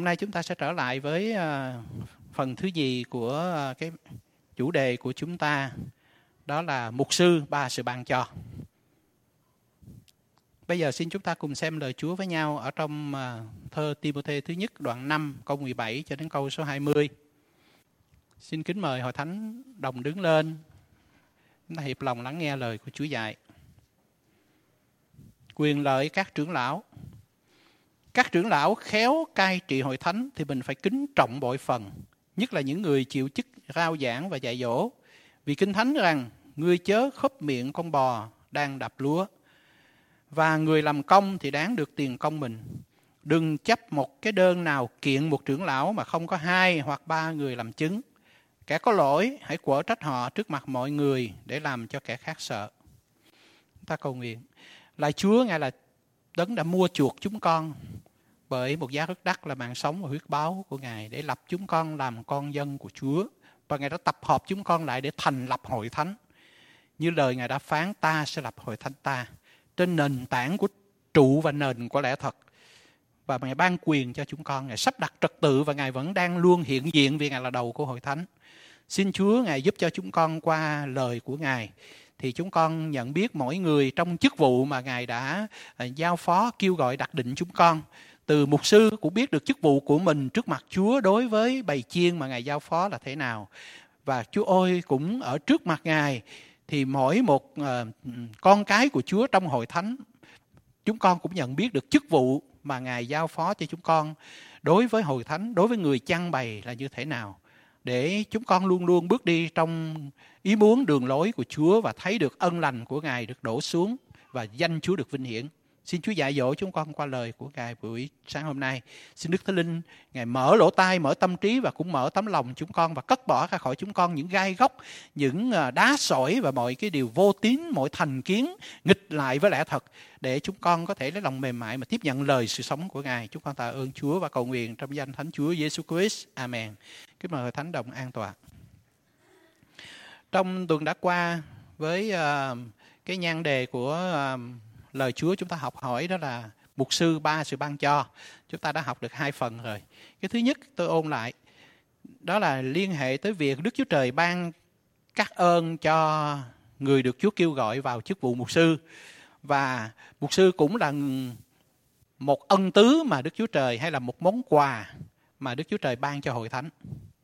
Hôm nay chúng ta sẽ trở lại với phần thứ nhì của cái chủ đề của chúng ta, đó là mục sư ba sự ban cho. Bây giờ xin chúng ta cùng xem lời Chúa với nhau ở trong thơ Ti-mô-thê thứ nhất đoạn 5 câu 17 cho đến câu số 20. Xin kính mời hội thánh đồng đứng lên. Chúng ta hiệp lòng lắng nghe lời của Chúa dạy. Quyền lợi các trưởng lão. Các trưởng lão khéo cai trị hội thánh thì mình phải kính trọng bội phần, nhất là những người chịu chức rao giảng và dạy dỗ. Vì Kinh Thánh rằng, ngươi chớ khớp miệng con bò đang đập lúa, và người làm công thì đáng được tiền công mình. Đừng chấp một cái đơn nào kiện một trưởng lão mà không có 2 hoặc 3 người làm chứng. Kẻ có lỗi hãy quở trách họ trước mặt mọi người để làm cho kẻ khác sợ. Chúng ta cầu nguyện. Lạy Chúa, Ngài là Đấng đã mua chuộc chúng con bởi một giá rất đắt là mạng sống và huyết báo của Ngài, để lập chúng con làm con dân của Chúa. Và Ngài đã tập hợp chúng con lại để thành lập hội thánh. Như lời Ngài đã phán, ta sẽ lập hội thánh ta trên nền tảng của trụ và nền của lẽ thật. Và Ngài ban quyền cho chúng con, Ngài sắp đặt trật tự và Ngài vẫn đang luôn hiện diện vì Ngài là đầu của hội thánh. Xin Chúa Ngài giúp cho chúng con qua lời của Ngài, thì chúng con nhận biết mỗi người trong chức vụ mà Ngài đã giao phó, kêu gọi đặt định chúng con. Từ mục sư cũng biết được chức vụ của mình trước mặt Chúa đối với bầy chiên mà Ngài giao phó là thế nào. Và Chúa ơi, cũng ở trước mặt Ngài thì mỗi một con cái của Chúa trong hội thánh, chúng con cũng nhận biết được chức vụ mà Ngài giao phó cho chúng con đối với hội thánh, đối với người chăn bày là như thế nào, để chúng con luôn luôn bước đi trong ý muốn đường lối của Chúa và thấy được ân lành của Ngài được đổ xuống và danh Chúa được vinh hiển. Xin Chúa dạy dỗ chúng con qua lời của Ngài buổi sáng hôm nay. Xin Đức Thánh Linh Ngài mở lỗ tai, mở tâm trí và cũng mở tấm lòng chúng con, và cất bỏ ra khỏi chúng con những gai góc, những đá sỏi và mọi cái điều vô tín, mọi thành kiến nghịch lại với lẽ thật, để chúng con có thể lấy lòng mềm mại mà tiếp nhận lời sự sống của Ngài. Chúng con tạ ơn Chúa và cầu nguyện trong danh Thánh Chúa Giêsu Christ. Amen. Kính mời hội thánh đồng an tọa. Trong tuần đã qua, với cái nhan đề của lời Chúa chúng ta học hỏi, đó là mục sư ba sự ban cho. Chúng ta đã học được 2 phần rồi. Cái thứ nhất tôi ôn lại, đó là liên hệ tới việc Đức Chúa Trời ban các ơn cho người được Chúa kêu gọi vào chức vụ mục sư. Và mục sư cũng là một ân tứ mà Đức Chúa Trời, hay là một món quà mà Đức Chúa Trời ban cho hội thánh.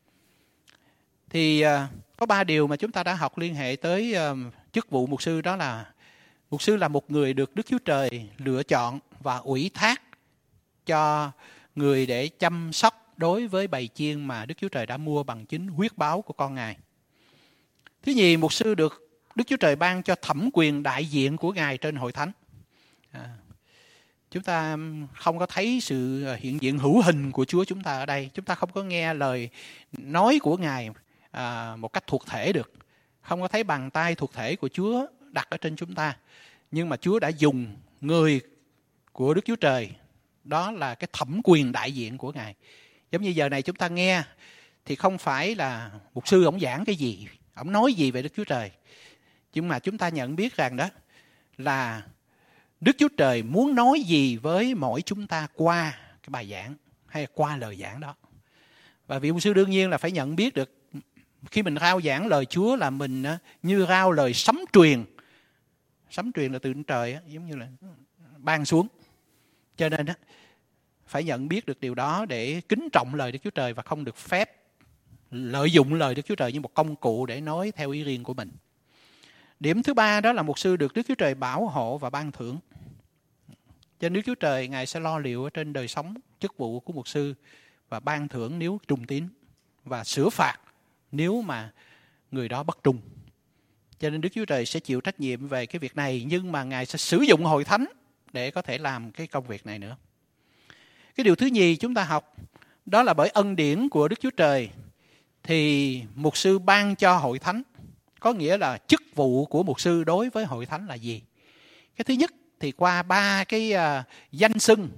Thì có 3 điều mà chúng ta đã học liên hệ tới chức vụ mục sư, đó là mục sư là một người được Đức Chúa Trời lựa chọn và ủy thác cho người để chăm sóc đối với bầy chiên mà Đức Chúa Trời đã mua bằng chính huyết báo của con Ngài. Thứ nhì, mục sư được Đức Chúa Trời ban cho thẩm quyền đại diện của Ngài trên hội thánh. Chúng ta không có thấy sự hiện diện hữu hình của Chúa chúng ta ở đây. Chúng ta không có nghe lời nói của Ngài một cách thuộc thể được. Không có thấy bàn tay thuộc thể của Chúa đặt ở trên chúng ta. Nhưng mà Chúa đã dùng người của Đức Chúa Trời, đó là cái thẩm quyền đại diện của Ngài. Giống như giờ này chúng ta nghe thì không phải là mục sư ổng giảng cái gì, ổng nói gì về Đức Chúa Trời. Nhưng mà chúng ta nhận biết rằng đó là Đức Chúa Trời muốn nói gì với mỗi chúng ta qua cái bài giảng hay qua lời giảng đó. Và vị mục sư đương nhiên là phải nhận biết được khi mình rao giảng lời Chúa là mình như rao lời sấm truyền. Sấm truyền là từ trên trời, giống như là ban xuống. Cho nên phải nhận biết được điều đó để kính trọng lời Đức Chúa Trời và không được phép lợi dụng lời Đức Chúa Trời như một công cụ để nói theo ý riêng của mình. Điểm thứ 3 đó là mục sư được Đức Chúa Trời bảo hộ và ban thưởng. Cho nên Đức Chúa Trời Ngài sẽ lo liệu ở trên đời sống chức vụ của mục sư và ban thưởng nếu trung tín, và sửa phạt nếu mà người đó bất trung. Cho nên Đức Chúa Trời sẽ chịu trách nhiệm về cái việc này, nhưng mà Ngài sẽ sử dụng hội thánh để có thể làm cái công việc này nữa. Cái điều thứ nhì chúng ta học, đó là bởi ân điển của Đức Chúa Trời thì mục sư ban cho hội thánh. Có nghĩa là chức vụ của mục sư đối với hội thánh là gì? Cái thứ nhất thì qua 3 cái danh xưng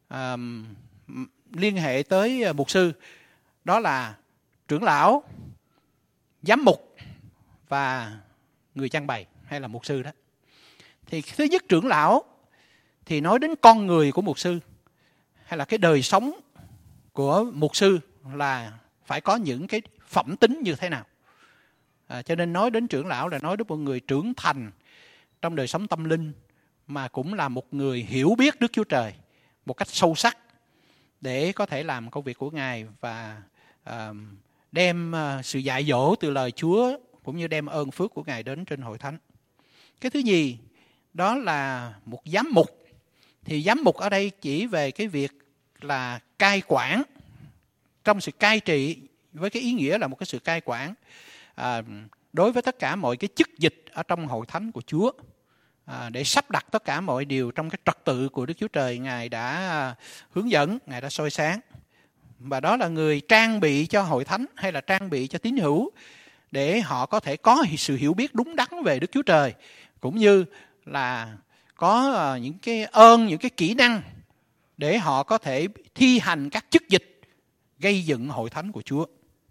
liên hệ tới mục sư, đó là trưởng lão, giám mục và người chăn bày hay là mục sư đó. Thì thứ nhất, trưởng lão thì nói đến con người của mục sư, hay là cái đời sống của mục sư là phải có những cái phẩm tính như thế nào. Cho nên nói đến trưởng lão là nói đến một người trưởng thành trong đời sống tâm linh, mà cũng là một người hiểu biết Đức Chúa Trời một cách sâu sắc để có thể làm công việc của Ngài và đem sự dạy dỗ từ lời Chúa cũng như đem ơn phước của Ngài đến trên hội thánh. Cái thứ nhì đó là một giám mục. Thì giám mục ở đây chỉ về cái việc là cai quản, trong sự cai trị với cái ý nghĩa là một cái sự cai quản đối với tất cả mọi cái chức dịch ở trong hội thánh của Chúa, để sắp đặt tất cả mọi điều trong cái trật tự của Đức Chúa Trời Ngài đã hướng dẫn, Ngài đã soi sáng. Và đó là người trang bị cho hội thánh hay là trang bị cho tín hữu để họ có thể có sự hiểu biết đúng đắn về Đức Chúa Trời, cũng như là có những cái ơn, những cái kỹ năng để họ có thể thi hành các chức dịch gây dựng hội thánh của Chúa.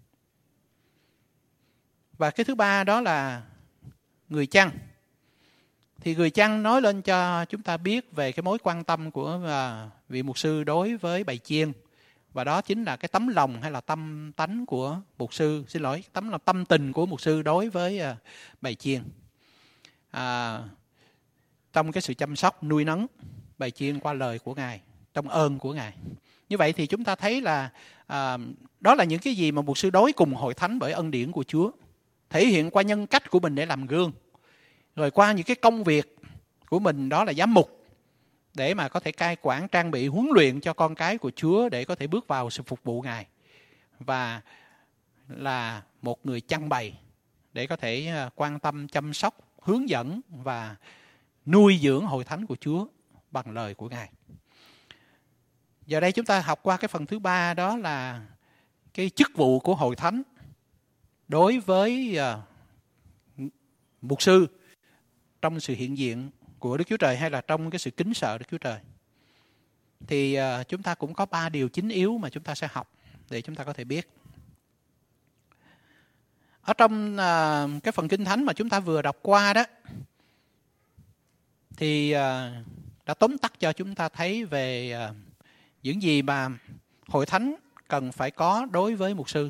Và cái thứ ba đó là người chăn. Thì người chăn nói lên cho chúng ta biết về cái mối quan tâm của vị mục sư đối với bầy chiên. Và đó chính là cái tấm lòng hay là tâm tánh của mục sư, tâm tình của mục sư đối với bầy chiên. Trong cái sự chăm sóc, nuôi nấng bầy chiên qua lời của Ngài, trong ơn của Ngài. Như vậy thì chúng ta thấy là đó là những cái gì mà mục sư đối cùng hội thánh bởi ân điển của Chúa, thể hiện qua nhân cách của mình để làm gương, rồi qua những cái công việc của mình đó là giám mục, để mà có thể cai quản, trang bị, huấn luyện cho con cái của Chúa để có thể bước vào sự phục vụ Ngài, và là một người chăn bầy để có thể quan tâm, chăm sóc, hướng dẫn và nuôi dưỡng hội thánh của Chúa bằng lời của Ngài. Giờ đây chúng ta học qua cái phần thứ ba, đó là cái chức vụ của hội thánh đối với mục sư trong sự hiện diện của Đức Chúa Trời hay là trong cái sự kính sợ Đức Chúa Trời. Thì chúng ta cũng có 3 điều chính yếu mà chúng ta sẽ học để chúng ta có thể biết. Ở trong cái phần Kinh Thánh mà chúng ta vừa đọc qua đó, thì đã tóm tắt cho chúng ta thấy về những gì mà hội thánh cần phải có đối với mục sư.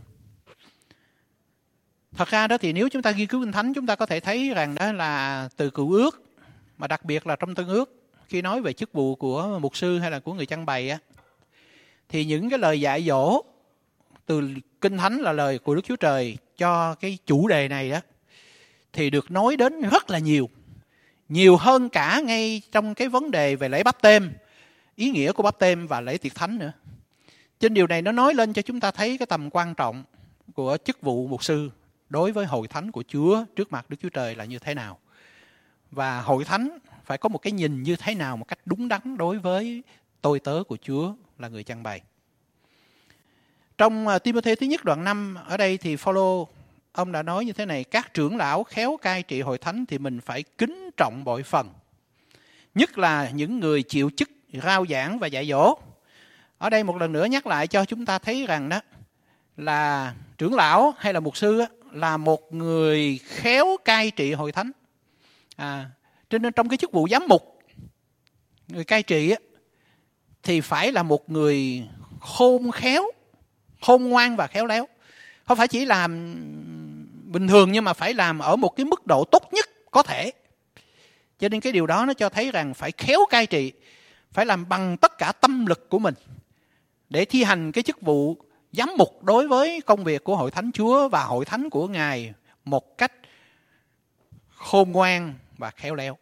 Thật ra đó thì nếu chúng ta nghiên cứu Kinh Thánh, chúng ta có thể thấy rằng đó là từ Cựu Ước, mà đặc biệt là trong Tân Ước, khi nói về chức vụ của mục sư hay là của người chăn bầy á, thì những cái lời dạy dỗ từ Kinh Thánh là lời của Đức Chúa Trời cho cái chủ đề này đó, thì được nói đến rất là nhiều. Nhiều hơn cả ngay trong cái vấn đề về lễ báp têm, ý nghĩa của báp têm và lễ tiệc thánh nữa. Trên điều này nó nói lên cho chúng ta thấy cái tầm quan trọng của chức vụ mục sư đối với hội thánh của Chúa trước mặt Đức Chúa Trời là như thế nào. Và hội thánh phải có một cái nhìn như thế nào một cách đúng đắn đối với tôi tớ của Chúa là người chăn bầy. Trong Timôthê thứ nhất đoạn 5, ở đây thì Phaolô ông đã nói như thế này: các trưởng lão khéo cai trị hội thánh thì mình phải kính trọng bội phần, nhất là những người chịu chức rao giảng và dạy dỗ. Ở đây một lần nữa nhắc lại cho chúng ta thấy rằng đó là trưởng lão hay là mục sư là một người khéo cai trị hội thánh. Cho nên trong cái chức vụ giám mục, người cai trị thì phải là một người khôn khéo, khôn ngoan và khéo léo. Không phải chỉ làm bình thường, nhưng mà phải làm ở một cái mức độ tốt nhất có thể. Cho nên cái điều đó nó cho thấy rằng phải khéo cai trị, phải làm bằng tất cả tâm lực của mình để thi hành cái chức vụ giám mục đối với công việc của hội thánh Chúa và hội thánh của Ngài một cách khôn ngoan và khéo léo.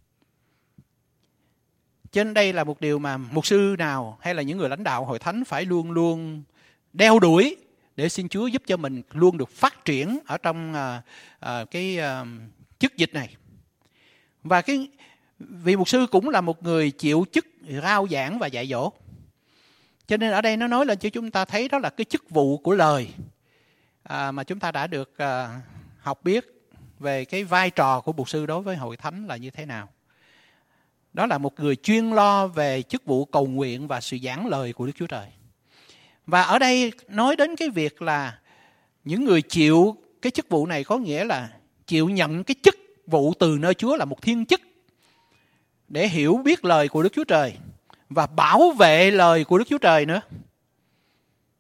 Cho nên đây là một điều mà mục sư nào hay là những người lãnh đạo hội thánh phải luôn luôn đeo đuổi, để xin Chúa giúp cho mình luôn được phát triển ở trong cái chức dịch này. Và cái vị mục sư cũng là một người chịu chức rao giảng và dạy dỗ. Cho nên ở đây nó nói lên cho chúng ta thấy đó là cái chức vụ của lời mà chúng ta đã được học biết về cái vai trò của mục sư đối với hội thánh là như thế nào. Đó là một người chuyên lo về chức vụ cầu nguyện và sự giảng lời của Đức Chúa Trời. Và ở đây nói đến cái việc là những người chịu cái chức vụ này có nghĩa là chịu nhận cái chức vụ từ nơi Chúa là một thiên chức, để hiểu biết lời của Đức Chúa Trời và bảo vệ lời của Đức Chúa Trời nữa.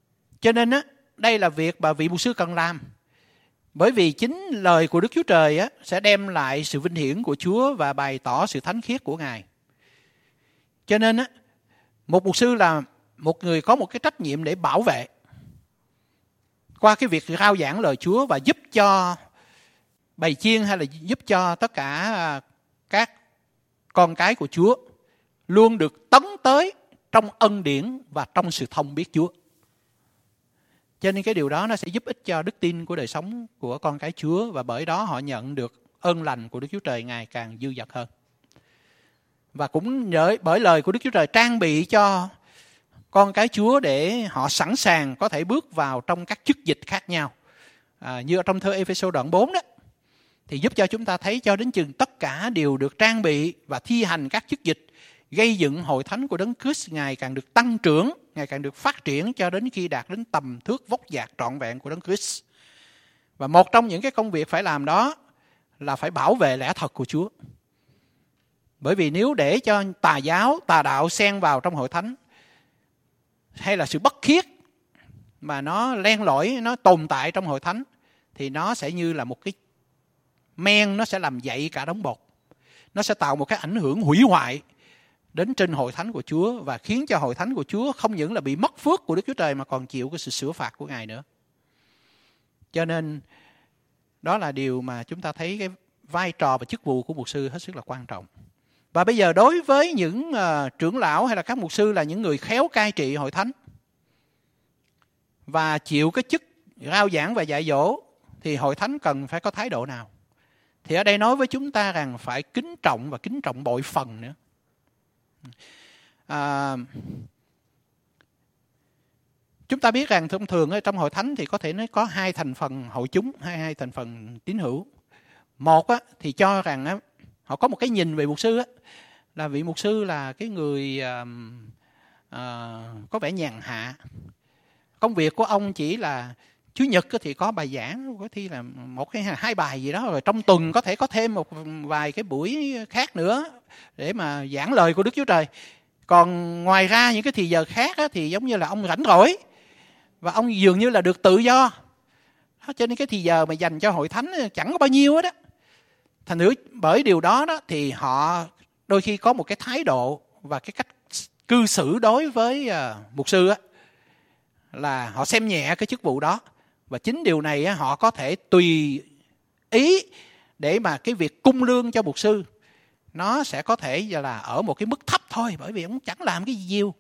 Cho nên á, đây là việc mà vị mục sư cần làm. Bởi vì chính lời của Đức Chúa Trời á, sẽ đem lại sự vinh hiển của Chúa và bày tỏ sự thánh khiết của Ngài. Cho nên á, một mục sư là một người có một cái trách nhiệm để bảo vệ qua cái việc rao giảng lời Chúa và giúp cho bầy chiên hay là giúp cho tất cả các con cái của Chúa luôn được tấn tới trong ân điển và trong sự thông biết Chúa. Cho nên cái điều đó nó sẽ giúp ích cho đức tin của đời sống của con cái Chúa, và bởi đó họ nhận được ơn lành của Đức Chúa Trời ngày càng dư dật hơn. Và cũng bởi lời của Đức Chúa Trời trang bị cho con cái Chúa để họ sẵn sàng có thể bước vào trong các chức dịch khác nhau. Như ở trong thơ Ê-phê-sô đoạn 4 đó, thì giúp cho chúng ta thấy cho đến chừng tất cả đều được trang bị và thi hành các chức dịch, gây dựng hội thánh của Đấng Christ ngày càng được tăng trưởng, ngày càng được phát triển cho đến khi đạt đến tầm thước vóc dạc trọn vẹn của Đấng Christ. Và một trong những cái công việc phải làm đó là phải bảo vệ lẽ thật của Chúa. Bởi vì nếu để cho tà giáo, tà đạo xen vào trong hội thánh, hay là sự bất khiết mà nó len lỏi, nó tồn tại trong hội thánh, thì nó sẽ như là một cái men, nó sẽ làm dậy cả đống bột. Nó sẽ tạo một cái ảnh hưởng hủy hoại đến trên hội thánh của Chúa, và khiến cho hội thánh của Chúa không những là bị mất phước của Đức Chúa Trời mà còn chịu cái sự sửa phạt của Ngài nữa. Cho nên đó là điều mà chúng ta thấy cái vai trò và chức vụ của mục sư hết sức là quan trọng. Và bây giờ đối với những trưởng lão hay là các mục sư là những người khéo cai trị hội thánh và chịu cái chức rao giảng và dạy dỗ, thì hội thánh cần phải có thái độ nào? Thì ở đây nói với chúng ta rằng phải kính trọng và kính trọng bội phần nữa. Chúng ta biết rằng thông thường ở trong hội thánh thì có thể nói có hai thành phần hội chúng, hai thành phần tín hữu. Một á, thì cho rằng á, họ có một cái nhìn về mục sư á, là vị mục sư là cái người có vẻ nhàn hạ. Công việc của ông chỉ là Chủ nhật thì có bài giảng, có thi là một hay hai bài gì đó, rồi trong tuần có thể có thêm một vài cái buổi khác nữa để mà giảng lời của Đức Chúa Trời. Còn ngoài ra những cái thì giờ khác á, thì giống như là ông rảnh rỗi và ông dường như là được tự do. Cho nên cái thì giờ mà dành cho hội thánh chẳng có bao nhiêu hết á. Thành thử bởi điều đó đó thì họ đôi khi có một cái thái độ và cái cách cư xử đối với mục sư á, là họ xem nhẹ cái chức vụ đó. Và chính điều này á, họ có thể tùy ý để mà cái việc cung lương cho mục sư nó sẽ có thể là ở một cái mức thấp thôi, bởi vì ông chẳng làm cái gì nhiều.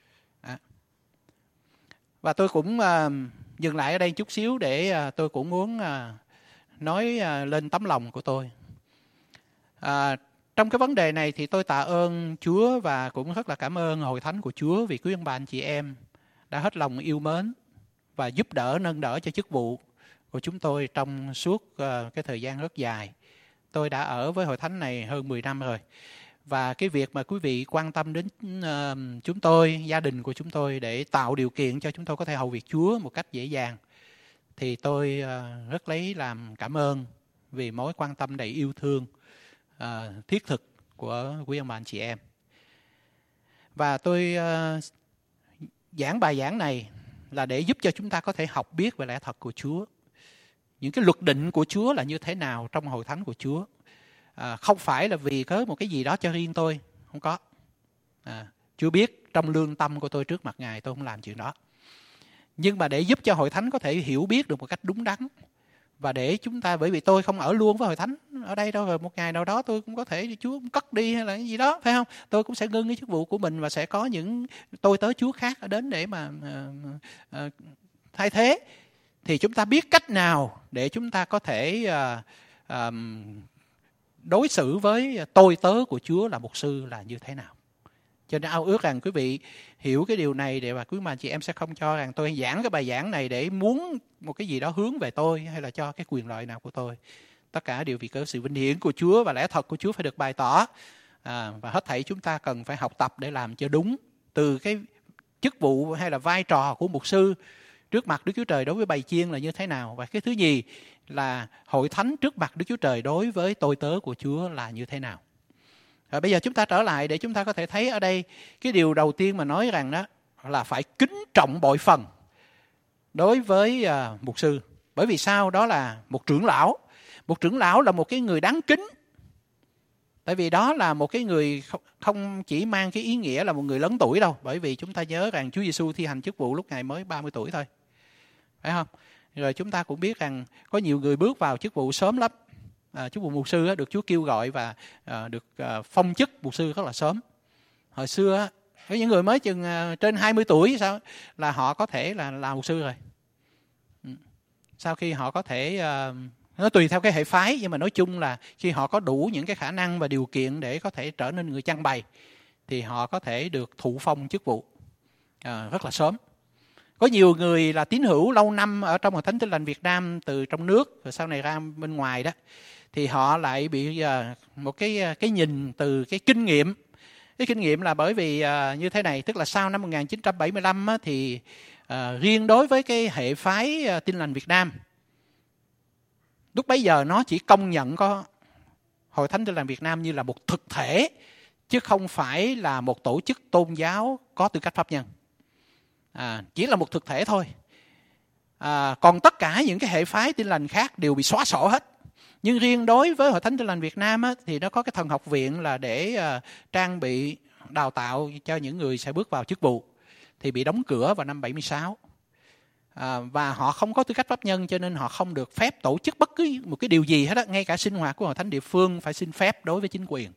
Và tôi cũng dừng lại ở đây chút xíu để tôi cũng muốn nói lên tấm lòng của tôi. Trong cái vấn đề này thì tôi tạ ơn Chúa và cũng rất là cảm ơn hội thánh của Chúa vì quý ông bà anh chị em đã hết lòng yêu mến và giúp đỡ, nâng đỡ cho chức vụ của chúng tôi trong suốt cái thời gian rất dài. Tôi đã ở với hội thánh này hơn 10 năm rồi. Và cái việc mà quý vị quan tâm đến chúng tôi, gia đình của chúng tôi để tạo điều kiện cho chúng tôi có thể hầu việc Chúa một cách dễ dàng, thì tôi rất lấy làm cảm ơn vì mối quan tâm đầy yêu thương thiết thực của quý ông bà anh chị em. Và tôi giảng bài giảng này là để giúp cho chúng ta có thể học biết về lẽ thật của Chúa. Những cái luật định của Chúa là như thế nào trong hội thánh của Chúa. Không phải là vì có một cái gì đó cho riêng tôi, không có. Chúa biết trong lương tâm của tôi trước mặt Ngài tôi không làm chuyện đó. Nhưng mà để giúp cho hội thánh có thể hiểu biết được một cách đúng đắn. Và để chúng ta, bởi vì tôi không ở luôn với hội thánh ở đây đâu, rồi một ngày nào đó tôi cũng có thể Chúa cất đi hay là cái gì đó, phải không? Tôi cũng sẽ ngưng cái chức vụ của mình và sẽ có những tôi tớ Chúa khác đến để mà thay thế. Thì chúng ta biết cách nào để chúng ta có thể đối xử với tôi tớ của Chúa là mục sư là như thế nào. Cho nên ao ước rằng quý vị hiểu cái điều này để mà quý mà chị em sẽ không cho rằng tôi giảng cái bài giảng này để muốn một cái gì đó hướng về tôi hay là cho cái quyền lợi nào của tôi. Tất cả đều vì có sự vinh hiển của Chúa và lẽ thật của Chúa phải được bày tỏ. Và hết thảy chúng ta cần phải học tập để làm cho đúng từ cái chức vụ hay là vai trò của mục sư trước mặt Đức Chúa Trời đối với bầy chiên là như thế nào. Và cái thứ nhì là hội thánh trước mặt Đức Chúa Trời đối với tôi tớ của Chúa là như thế nào. Rồi bây giờ chúng ta trở lại để chúng ta có thể thấy ở đây cái điều đầu tiên mà nói rằng đó là phải kính trọng bội phần. đối với mục sư. Bởi vì sao? Đó là một trưởng lão. Một trưởng lão là một cái người đáng kính. Tại vì đó là một cái người không chỉ mang cái ý nghĩa là một người lớn tuổi đâu. Bởi vì chúng ta nhớ rằng Chúa Giêsu thi hành chức vụ lúc Ngài mới 30 tuổi thôi. Phải không? Rồi chúng ta cũng biết rằng có nhiều người bước vào chức vụ sớm lắm. Chức vụ mục sư được Chúa kêu gọi và được phong chức mục sư rất là sớm. Hồi xưa có những người mới chừng trên 20 tuổi sao là họ có thể là mục sư rồi. Sau khi họ có thể, nó tùy theo cái hệ phái, nhưng mà nói chung là khi họ có đủ những cái khả năng và điều kiện để có thể trở nên người trang bày thì họ có thể được thụ phong chức vụ rất là sớm. Có nhiều người là tín hữu lâu năm ở trong Hội Thánh Tin Lành Việt Nam từ trong nước rồi sau này ra bên ngoài đó, thì họ lại bị một cái nhìn từ cái kinh nghiệm. Cái kinh nghiệm là bởi vì như thế này, tức là sau năm 1975 thì riêng đối với cái hệ phái Tin Lành Việt Nam, lúc bấy giờ nó chỉ công nhận có Hội Thánh Tin Lành Việt Nam như là một thực thể, chứ không phải là một tổ chức tôn giáo có tư cách pháp nhân. Chỉ là một thực thể thôi. Còn tất cả những cái hệ phái Tin Lành khác đều bị xóa sổ hết. Nhưng riêng đối với Hội Thánh Tin Lành Việt Nam thì nó có cái thần học viện là để trang bị đào tạo cho những người sẽ bước vào chức vụ, thì bị đóng cửa vào năm 76. Và họ không có tư cách pháp nhân, cho nên họ không được phép tổ chức bất cứ một cái điều gì hết á. Ngay cả sinh hoạt của Hội Thánh địa phương phải xin phép đối với chính quyền.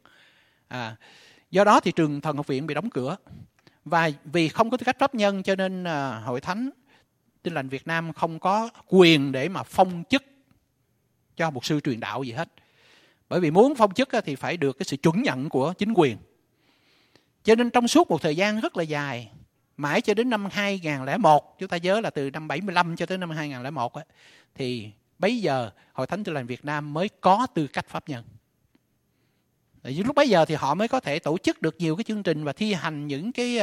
Do đó thì trường thần học viện bị đóng cửa. Và vì không có tư cách pháp nhân cho nên Hội Thánh Tin Lành Việt Nam không có quyền để mà phong chức cho mục sư truyền đạo gì hết. Bởi vì muốn phong chức thì phải được cái sự chuẩn nhận của chính quyền. Cho nên trong suốt một thời gian rất là dài, mãi cho đến năm 2001, chúng ta nhớ là từ năm 75 cho tới năm 2001 thì bấy giờ Hội Thánh Tin Lành Việt Nam mới có tư cách pháp nhân. Lúc bấy giờ thì họ mới có thể tổ chức được nhiều cái chương trình và thi hành những cái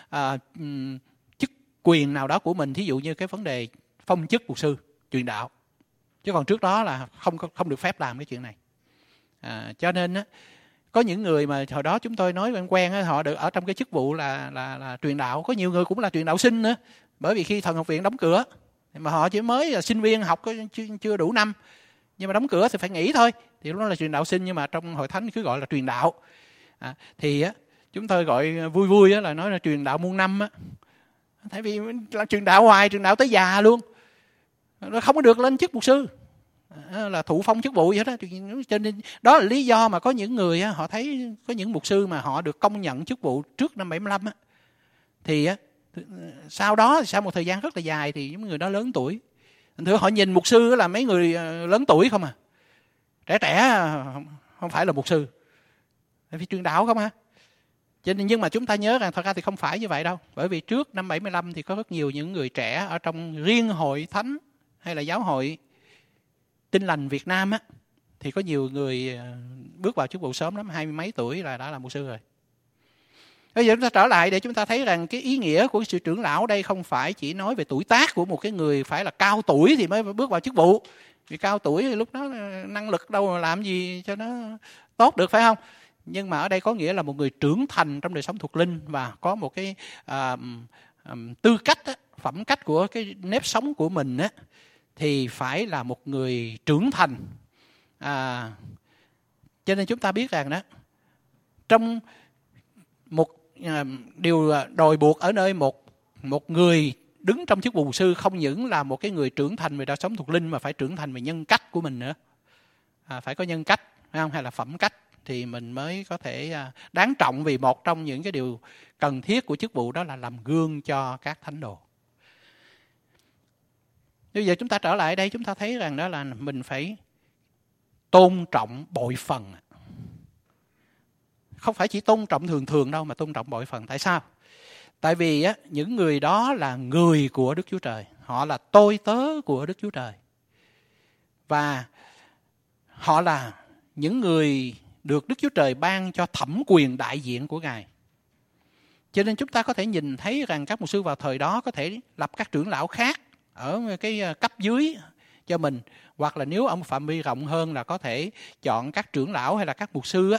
chức quyền nào đó của mình, thí dụ như cái vấn đề phong chức mục sư truyền đạo. Chứ còn trước đó là không được phép làm cái chuyện này. Cho nên có những người mà hồi đó chúng tôi nói quen họ được ở trong cái chức vụ là truyền đạo. Có nhiều người cũng là truyền đạo sinh nữa. Bởi vì khi thần học viện đóng cửa mà họ chỉ mới là sinh viên học chưa đủ năm, nhưng mà đóng cửa thì phải nghỉ thôi, thì lúc đó là truyền đạo sinh, nhưng mà trong Hội Thánh cứ gọi là truyền đạo. Thì chúng tôi gọi vui vui là nói là truyền đạo muôn năm. Tại vì là truyền đạo hoài, truyền đạo tới già luôn, nó không có được lên chức mục sư, là thụ phong chức vụ vậy đó. Cho nên đó là lý do mà có những người họ thấy có những mục sư mà họ được công nhận chức vụ trước năm 75 thì sau đó sau một thời gian rất là dài thì những người đó lớn tuổi. Thưa họ nhìn mục sư là mấy người lớn tuổi không trẻ không phải là mục sư, tại vì truyền đạo không Cho nên, nhưng mà chúng ta nhớ rằng thật ra thì không phải như vậy đâu. Bởi vì trước năm 75 thì có rất nhiều những người trẻ ở trong riêng Hội Thánh hay là giáo hội Tin Lành Việt Nam thì có nhiều người bước vào chức vụ sớm lắm, 20 mấy tuổi là đã là mục sư rồi. Bây giờ chúng ta trở lại để chúng ta thấy rằng cái ý nghĩa của sự trưởng lão đây không phải chỉ nói về tuổi tác của một cái người phải là cao tuổi thì mới bước vào chức vụ. Vì cao tuổi thì lúc đó năng lực đâu mà làm gì cho nó tốt được, phải không? Nhưng mà ở đây có nghĩa là một người trưởng thành trong đời sống thuộc linh và có một cái tư cách, phẩm cách của cái nếp sống của mình thì phải là một người trưởng thành. Cho nên chúng ta biết rằng đó, trong một điều đòi buộc ở nơi một người đứng trong chức vụ mục sư không những là một cái người trưởng thành về đời sống thuộc linh mà phải trưởng thành về nhân cách của mình nữa. Phải có nhân cách, phải không? Hay là phẩm cách thì mình mới có thể đáng trọng, vì một trong những cái điều cần thiết của chức vụ đó là làm gương cho các thánh đồ. Bây giờ chúng ta trở lại đây, chúng ta thấy rằng đó là mình phải tôn trọng bội phần. Không phải chỉ tôn trọng thường thường đâu, mà tôn trọng bội phần. Tại sao? Tại vì những người đó là người của Đức Chúa Trời. Họ là tôi tớ của Đức Chúa Trời. Và họ là những người được Đức Chúa Trời ban cho thẩm quyền đại diện của Ngài. Cho nên chúng ta có thể nhìn thấy rằng các mục sư vào thời đó có thể lập các trưởng lão khác ở cái cấp dưới cho mình. Hoặc là nếu ở một phạm vi rộng hơn là có thể chọn các trưởng lão hay là các mục sư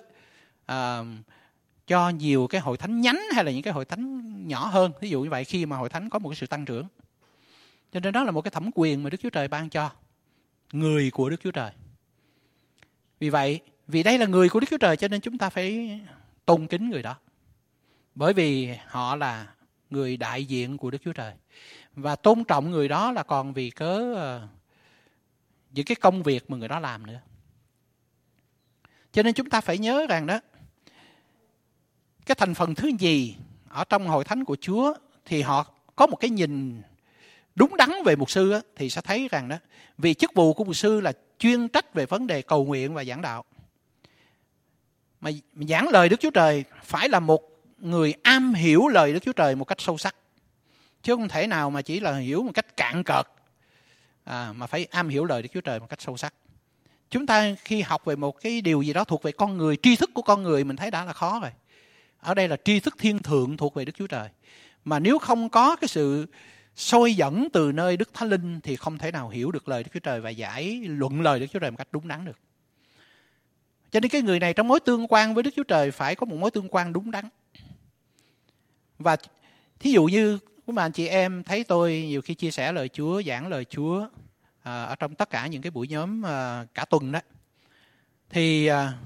cho nhiều cái hội thánh nhánh hay là những cái hội thánh nhỏ hơn. Ví dụ như vậy, khi mà hội thánh có một cái sự tăng trưởng. Cho nên đó là một cái thẩm quyền mà Đức Chúa Trời ban cho người của Đức Chúa Trời. Vì vậy, vì đây là người của Đức Chúa Trời cho nên chúng ta phải tôn kính người đó. Bởi vì họ là người đại diện của Đức Chúa Trời. Và tôn trọng người đó là còn vì cớ những cái công việc mà người đó làm nữa. Cho nên chúng ta phải nhớ rằng đó, cái thành phần thứ nhì ở trong hội thánh của Chúa thì họ có một cái nhìn đúng đắn về mục sư thì sẽ thấy rằng đó, vì chức vụ của mục sư là chuyên trách về vấn đề cầu nguyện và giảng đạo. Mà giảng lời Đức Chúa Trời phải là một người am hiểu lời Đức Chúa Trời một cách sâu sắc. Chứ không thể nào mà chỉ là hiểu một cách cạn cợt, mà phải am hiểu lời Đức Chúa Trời một cách sâu sắc. Chúng ta khi học về một cái điều gì đó thuộc về con người, tri thức của con người mình thấy đã là khó rồi. Ở đây là tri thức thiên thượng thuộc về Đức Chúa Trời. Mà nếu không có cái sự soi dẫn từ nơi Đức Thánh Linh thì không thể nào hiểu được lời Đức Chúa Trời và giải luận lời Đức Chúa Trời một cách đúng đắn được. Cho nên cái người này trong mối tương quan với Đức Chúa Trời phải có một mối tương quan đúng đắn. Và thí dụ như các bạn chị em thấy tôi nhiều khi chia sẻ lời Chúa, giảng lời Chúa ở trong tất cả những cái buổi nhóm cả tuần đó, thì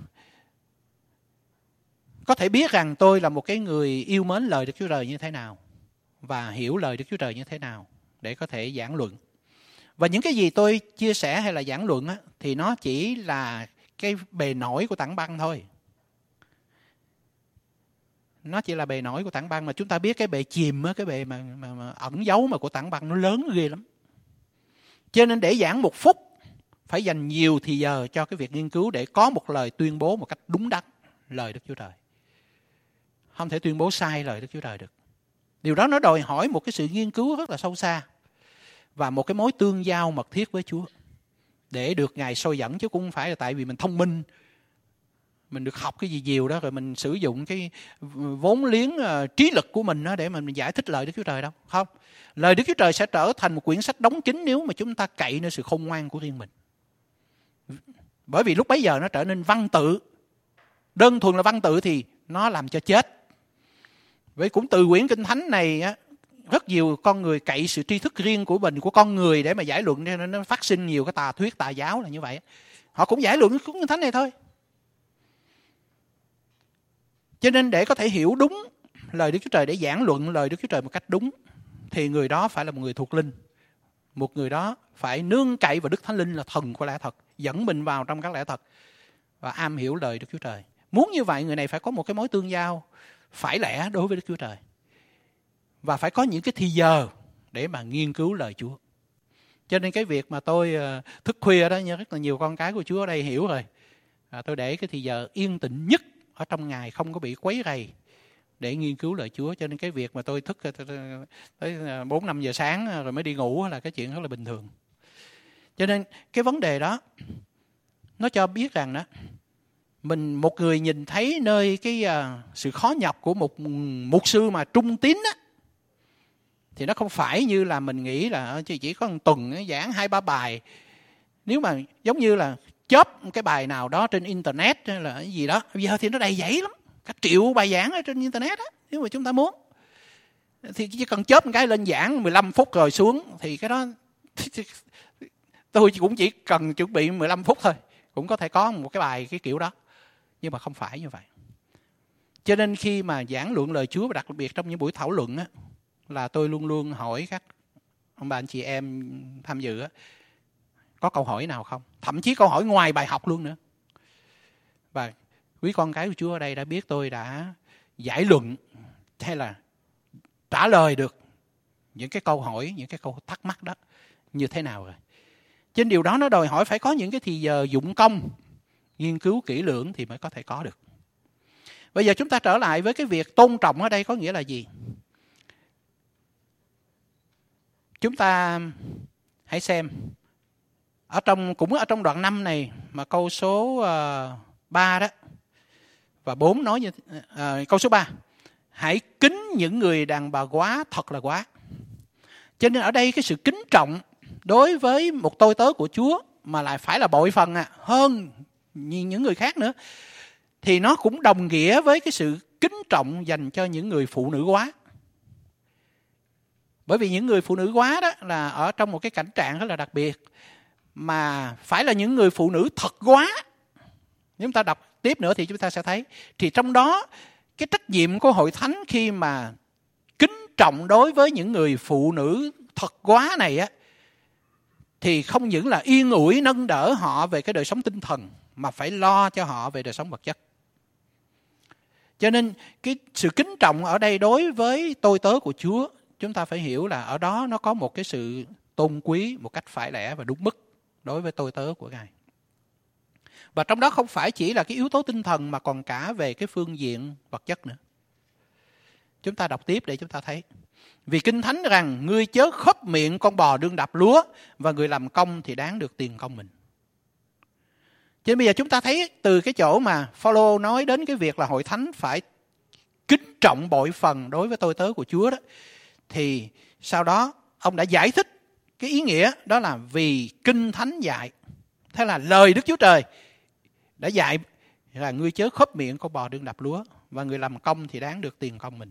có thể biết rằng tôi là một cái người yêu mến lời Đức Chúa Trời như thế nào và hiểu lời Đức Chúa Trời như thế nào để có thể giảng luận. Và những cái gì tôi chia sẻ hay là giảng luận á, thì nó chỉ là cái bề nổi của tảng băng thôi. Nó chỉ là bề nổi của tảng băng, mà chúng ta biết cái bề chìm á, cái bề mà ẩn giấu mà của tảng băng nó lớn ghê lắm. Cho nên để giảng 1 phút phải dành nhiều thì giờ cho cái việc nghiên cứu để có một lời tuyên bố một cách đúng đắn lời Đức Chúa Trời. Không thể tuyên bố sai lời Đức Chúa Trời được. Điều đó nó đòi hỏi một cái sự nghiên cứu rất là sâu xa và một cái mối tương giao mật thiết với Chúa để được Ngài soi dẫn, chứ cũng không phải là tại vì mình thông minh, mình được học cái gì nhiều đó rồi mình sử dụng cái vốn liếng trí lực của mình đó để mà mình giải thích lời Đức Chúa Trời đâu. Không. Lời Đức Chúa Trời sẽ trở thành một quyển sách đóng kín nếu mà chúng ta cậy nơi sự khôn ngoan của riêng mình. Bởi vì lúc bấy giờ nó trở nên văn tự. Đơn thuần là văn tự thì nó làm cho chết. Vậy cũng từ quyển Kinh Thánh này á, rất nhiều con người cậy sự tri thức riêng của mình, của con người để mà giải luận, nên nó phát sinh nhiều cái tà thuyết, tà giáo là như vậy. Họ cũng giải luận cuốn Kinh Thánh này thôi. Cho nên để có thể hiểu đúng lời Đức Chúa Trời, để giảng luận lời Đức Chúa Trời một cách đúng, thì người đó phải là một người thuộc linh. Một người đó phải nương cậy vào Đức Thánh Linh là thần của lẽ thật, dẫn mình vào trong các lẽ thật và am hiểu lời Đức Chúa Trời. Muốn như vậy, người này phải có một cái mối tương giao phải lẽ đối với Đức Chúa Trời. Và phải có những cái thì giờ để mà nghiên cứu lời Chúa. Cho nên cái việc mà tôi thức khuya đó, rất là nhiều con cái của Chúa ở đây hiểu rồi. Tôi để cái thì giờ yên tĩnh nhất ở trong ngày, không có bị quấy rầy để nghiên cứu lời Chúa. Cho nên cái việc mà tôi thức tới 4-5 giờ sáng rồi mới đi ngủ là cái chuyện rất là bình thường. Cho nên cái vấn đề đó nó cho biết rằng đó, một người nhìn thấy nơi cái sự khó nhọc của một mục sư mà trung tín á, thì nó không phải như là mình nghĩ là chỉ có một tuần giảng 2-3 bài. Nếu mà giống như là chớp cái bài nào đó trên internet hay là cái gì đó, bây giờ thì nó đầy dãy lắm, cả triệu bài giảng ở trên internet á. Nếu mà chúng ta muốn thì chỉ cần chớp một cái lên giảng 15 phút rồi xuống, thì cái đó tôi cũng chỉ cần chuẩn bị 15 phút thôi, cũng có thể có một cái bài cái kiểu đó. Nhưng mà không phải như vậy. Cho nên khi mà giảng luận lời Chúa, và đặc biệt trong những buổi thảo luận á, là tôi luôn luôn hỏi các ông bà anh chị em tham dự á, có câu hỏi nào không? Thậm chí câu hỏi ngoài bài học luôn nữa. Và quý con cái của Chúa ở đây đã biết tôi đã giải luận hay là trả lời được những cái câu hỏi, những cái câu thắc mắc đó như thế nào rồi. Trên điều đó nó đòi hỏi phải có những cái thì giờ dụng công, nghiên cứu kỹ lưỡng thì mới có thể có được. Bây giờ chúng ta trở lại với cái việc tôn trọng ở đây có nghĩa là gì? Chúng ta hãy xem cũng ở trong đoạn 5 này mà câu số 3 đó và 4 nói như câu số 3: hãy kính những người đàn bà quá thật là quá. Cho nên ở đây cái sự kính trọng đối với một tôi tớ của Chúa mà lại phải là bội phần hơn những người khác nữa, thì nó cũng đồng nghĩa với cái sự kính trọng dành cho những người phụ nữ quá. Bởi vì những người phụ nữ quá đó là ở trong một cái cảnh trạng rất là đặc biệt, mà phải là những người phụ nữ thật quá. Nếu chúng ta đọc tiếp nữa thì chúng ta sẽ thấy, thì trong đó cái trách nhiệm của hội thánh khi mà kính trọng đối với những người phụ nữ thật quá này á, thì không những là yên ủi nâng đỡ họ về cái đời sống tinh thần, mà phải lo cho họ về đời sống vật chất. Cho nên cái sự kính trọng ở đây đối với tôi tớ của Chúa, chúng ta phải hiểu là ở đó nó có một cái sự tôn quý một cách phải lẽ và đúng mức đối với tôi tớ của Ngài. Và trong đó không phải chỉ là cái yếu tố tinh thần, mà còn cả về cái phương diện vật chất nữa. Chúng ta đọc tiếp để chúng ta thấy. Vì Kinh Thánh rằng, ngươi chớ khớp miệng con bò đương đạp lúa, và người làm công thì đáng được tiền công mình. Cho nên bây giờ chúng ta thấy từ cái chỗ mà Phaolô nói đến cái việc là hội thánh phải kính trọng bội phần đối với tôi tớ của Chúa đó, thì sau đó ông đã giải thích cái ý nghĩa đó là vì Kinh Thánh dạy. Thế là lời Đức Chúa Trời đã dạy là ngươi chớ khớp miệng con bò đương đạp lúa, và người làm công thì đáng được tiền công mình.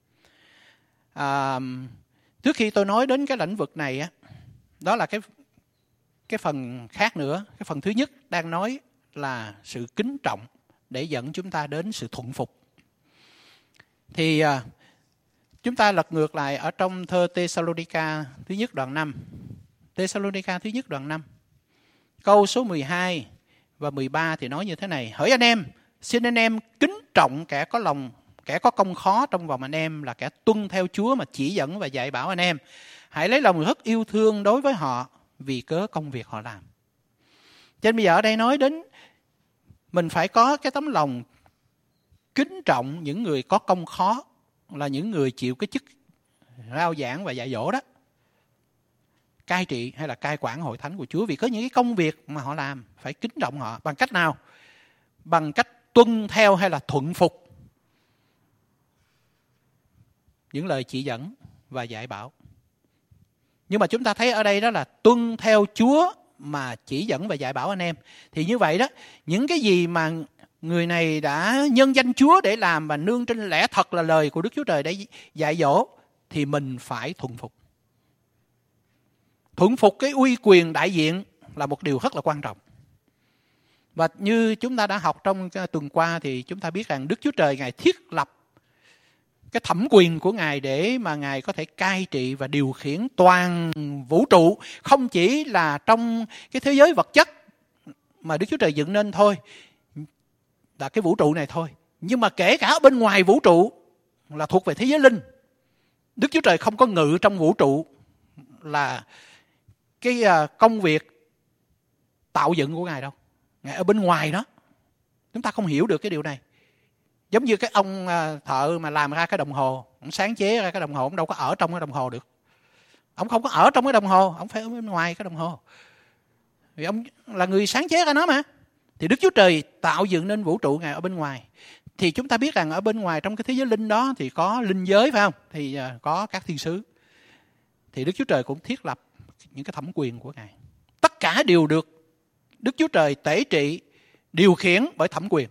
Trước khi tôi nói đến cái lĩnh vực này á, đó là cái phần khác nữa. Cái phần thứ nhất đang nói là sự kính trọng để dẫn chúng ta đến sự thuận phục. Thì chúng ta lật ngược lại ở trong thơ Thessalonica thứ nhất đoạn 5. Thessalonica thứ nhất đoạn 5. Câu số 12 và 13 thì nói như thế này: hỡi anh em, xin anh em kính trọng kẻ có công khó trong vòng anh em, là kẻ tuân theo Chúa mà chỉ dẫn và dạy bảo anh em. Hãy lấy lòng rất yêu thương đối với họ vì cớ công việc họ làm. Cho nên bây giờ ở đây nói đến mình phải có cái tấm lòng kính trọng những người có công khó, là những người chịu cái chức rao giảng và dạy dỗ đó, cai trị hay là cai quản hội thánh của Chúa, vì có những cái công việc mà họ làm, phải kính trọng họ. Bằng cách nào? Bằng cách tuân theo hay là thuận phục những lời chỉ dẫn và dạy bảo. Nhưng mà chúng ta thấy ở đây đó là tuân theo Chúa mà chỉ dẫn và dạy bảo anh em. Thì như vậy đó, những cái gì mà người này đã nhân danh Chúa để làm và nương trên lẽ thật là lời của Đức Chúa Trời để dạy dỗ, thì mình phải thuận phục. Thuận phục cái uy quyền đại diện là một điều rất là quan trọng. Và như chúng ta đã học trong tuần qua thì chúng ta biết rằng Đức Chúa Trời Ngài thiết lập cái thẩm quyền của Ngài để mà Ngài có thể cai trị và điều khiển toàn vũ trụ, không chỉ là trong cái thế giới vật chất mà Đức Chúa Trời dựng nên thôi, là cái vũ trụ này thôi, nhưng mà kể cả ở bên ngoài vũ trụ là thuộc về thế giới linh. Đức Chúa Trời không có ngự trong vũ trụ là cái công việc tạo dựng của Ngài đâu. Ngài ở bên ngoài đó. Chúng ta không hiểu được cái điều này. Giống như cái ông thợ mà làm ra cái đồng hồ, ông sáng chế ra cái đồng hồ, ông đâu có ở trong cái đồng hồ được. Ông không có ở trong cái đồng hồ, ông phải ở bên ngoài cái đồng hồ. Vì ông là người sáng chế ra nó mà. Thì Đức Chúa Trời tạo dựng nên vũ trụ Ngài ở bên ngoài. Thì chúng ta biết rằng ở bên ngoài trong cái thế giới linh đó thì có linh giới phải không? Thì có các thiên sứ. Thì Đức Chúa Trời cũng thiết lập những cái thẩm quyền của Ngài. Tất cả đều được Đức Chúa Trời tể trị, điều khiển bởi thẩm quyền.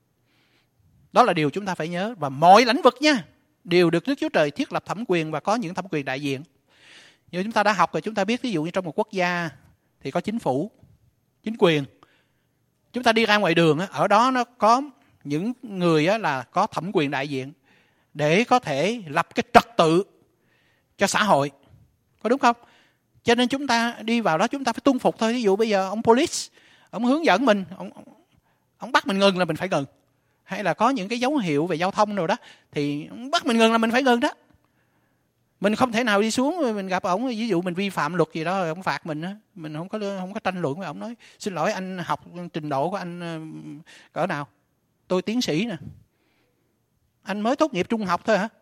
Đó là điều chúng ta phải nhớ. Và mọi lĩnh vực nha, đều được Đức Chúa Trời thiết lập thẩm quyền và có những thẩm quyền đại diện. Như chúng ta đã học rồi, chúng ta biết ví dụ như trong một quốc gia thì có chính phủ, chính quyền. Chúng ta đi ra ngoài đường, ở đó nó có những người là có thẩm quyền đại diện để có thể lập cái trật tự cho xã hội. Có đúng không? Cho nên chúng ta đi vào đó chúng ta phải tuân phục thôi. Ví dụ bây giờ ông police, ông hướng dẫn mình, ông bắt mình ngừng là mình phải ngừng. Hay là có những cái dấu hiệu về giao thông rồi đó, thì bắt mình ngừng là mình phải ngừng đó. Mình không thể nào đi xuống mình gặp ổng, ví dụ mình vi phạm luật gì đó rồi ổng phạt mình á, mình không có tranh luận với ổng, nói xin lỗi anh, học trình độ của anh cỡ nào? Tôi tiến sĩ nè. Anh mới tốt nghiệp trung học thôi hả?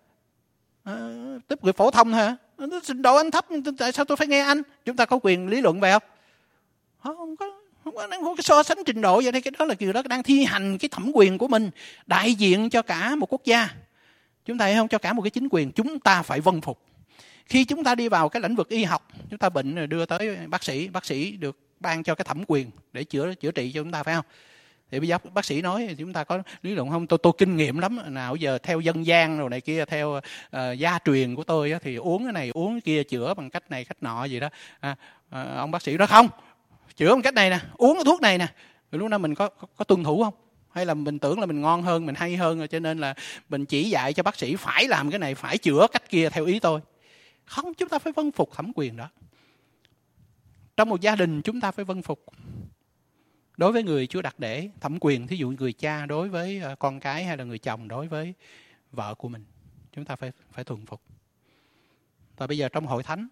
Tốt nghiệp phổ thông thôi hả? Trình độ anh thấp, tại sao tôi phải nghe anh? Chúng ta có quyền lý luận về không? Không có cái so sánh trình độ vậy đây. Cái đó là kiểu đó đang thi hành cái thẩm quyền của mình, đại diện cho cả một quốc gia. Chúng ta thấy không? Cho cả một cái chính quyền, chúng ta phải vâng phục. Khi chúng ta đi vào cái lĩnh vực y học, chúng ta bệnh rồi đưa tới bác sĩ được ban cho cái thẩm quyền để chữa trị cho chúng ta, phải không? Thì bây giờ bác sĩ nói chúng ta có lý luận không? Tôi kinh nghiệm lắm, nào giờ theo dân gian rồi này kia, theo gia truyền của tôi thì uống cái này uống cái kia, chữa bằng cách này cách nọ gì đó. Ông bác sĩ nói không, chữa bằng cách này nè, uống cái thuốc này nè. Rồi lúc đó mình có tuân thủ không? Hay là mình tưởng là mình ngon hơn, mình hay hơn rồi cho nên là mình chỉ dạy cho bác sĩ phải làm cái này, phải chữa cách kia theo ý tôi. Không, chúng ta phải vâng phục thẩm quyền đó. Trong một gia đình chúng ta phải vâng phục. Đối với người Chúa đặt để thẩm quyền, thí dụ người cha đối với con cái, hay là người chồng đối với vợ của mình, chúng ta phải thuần phục. Và bây giờ trong hội thánh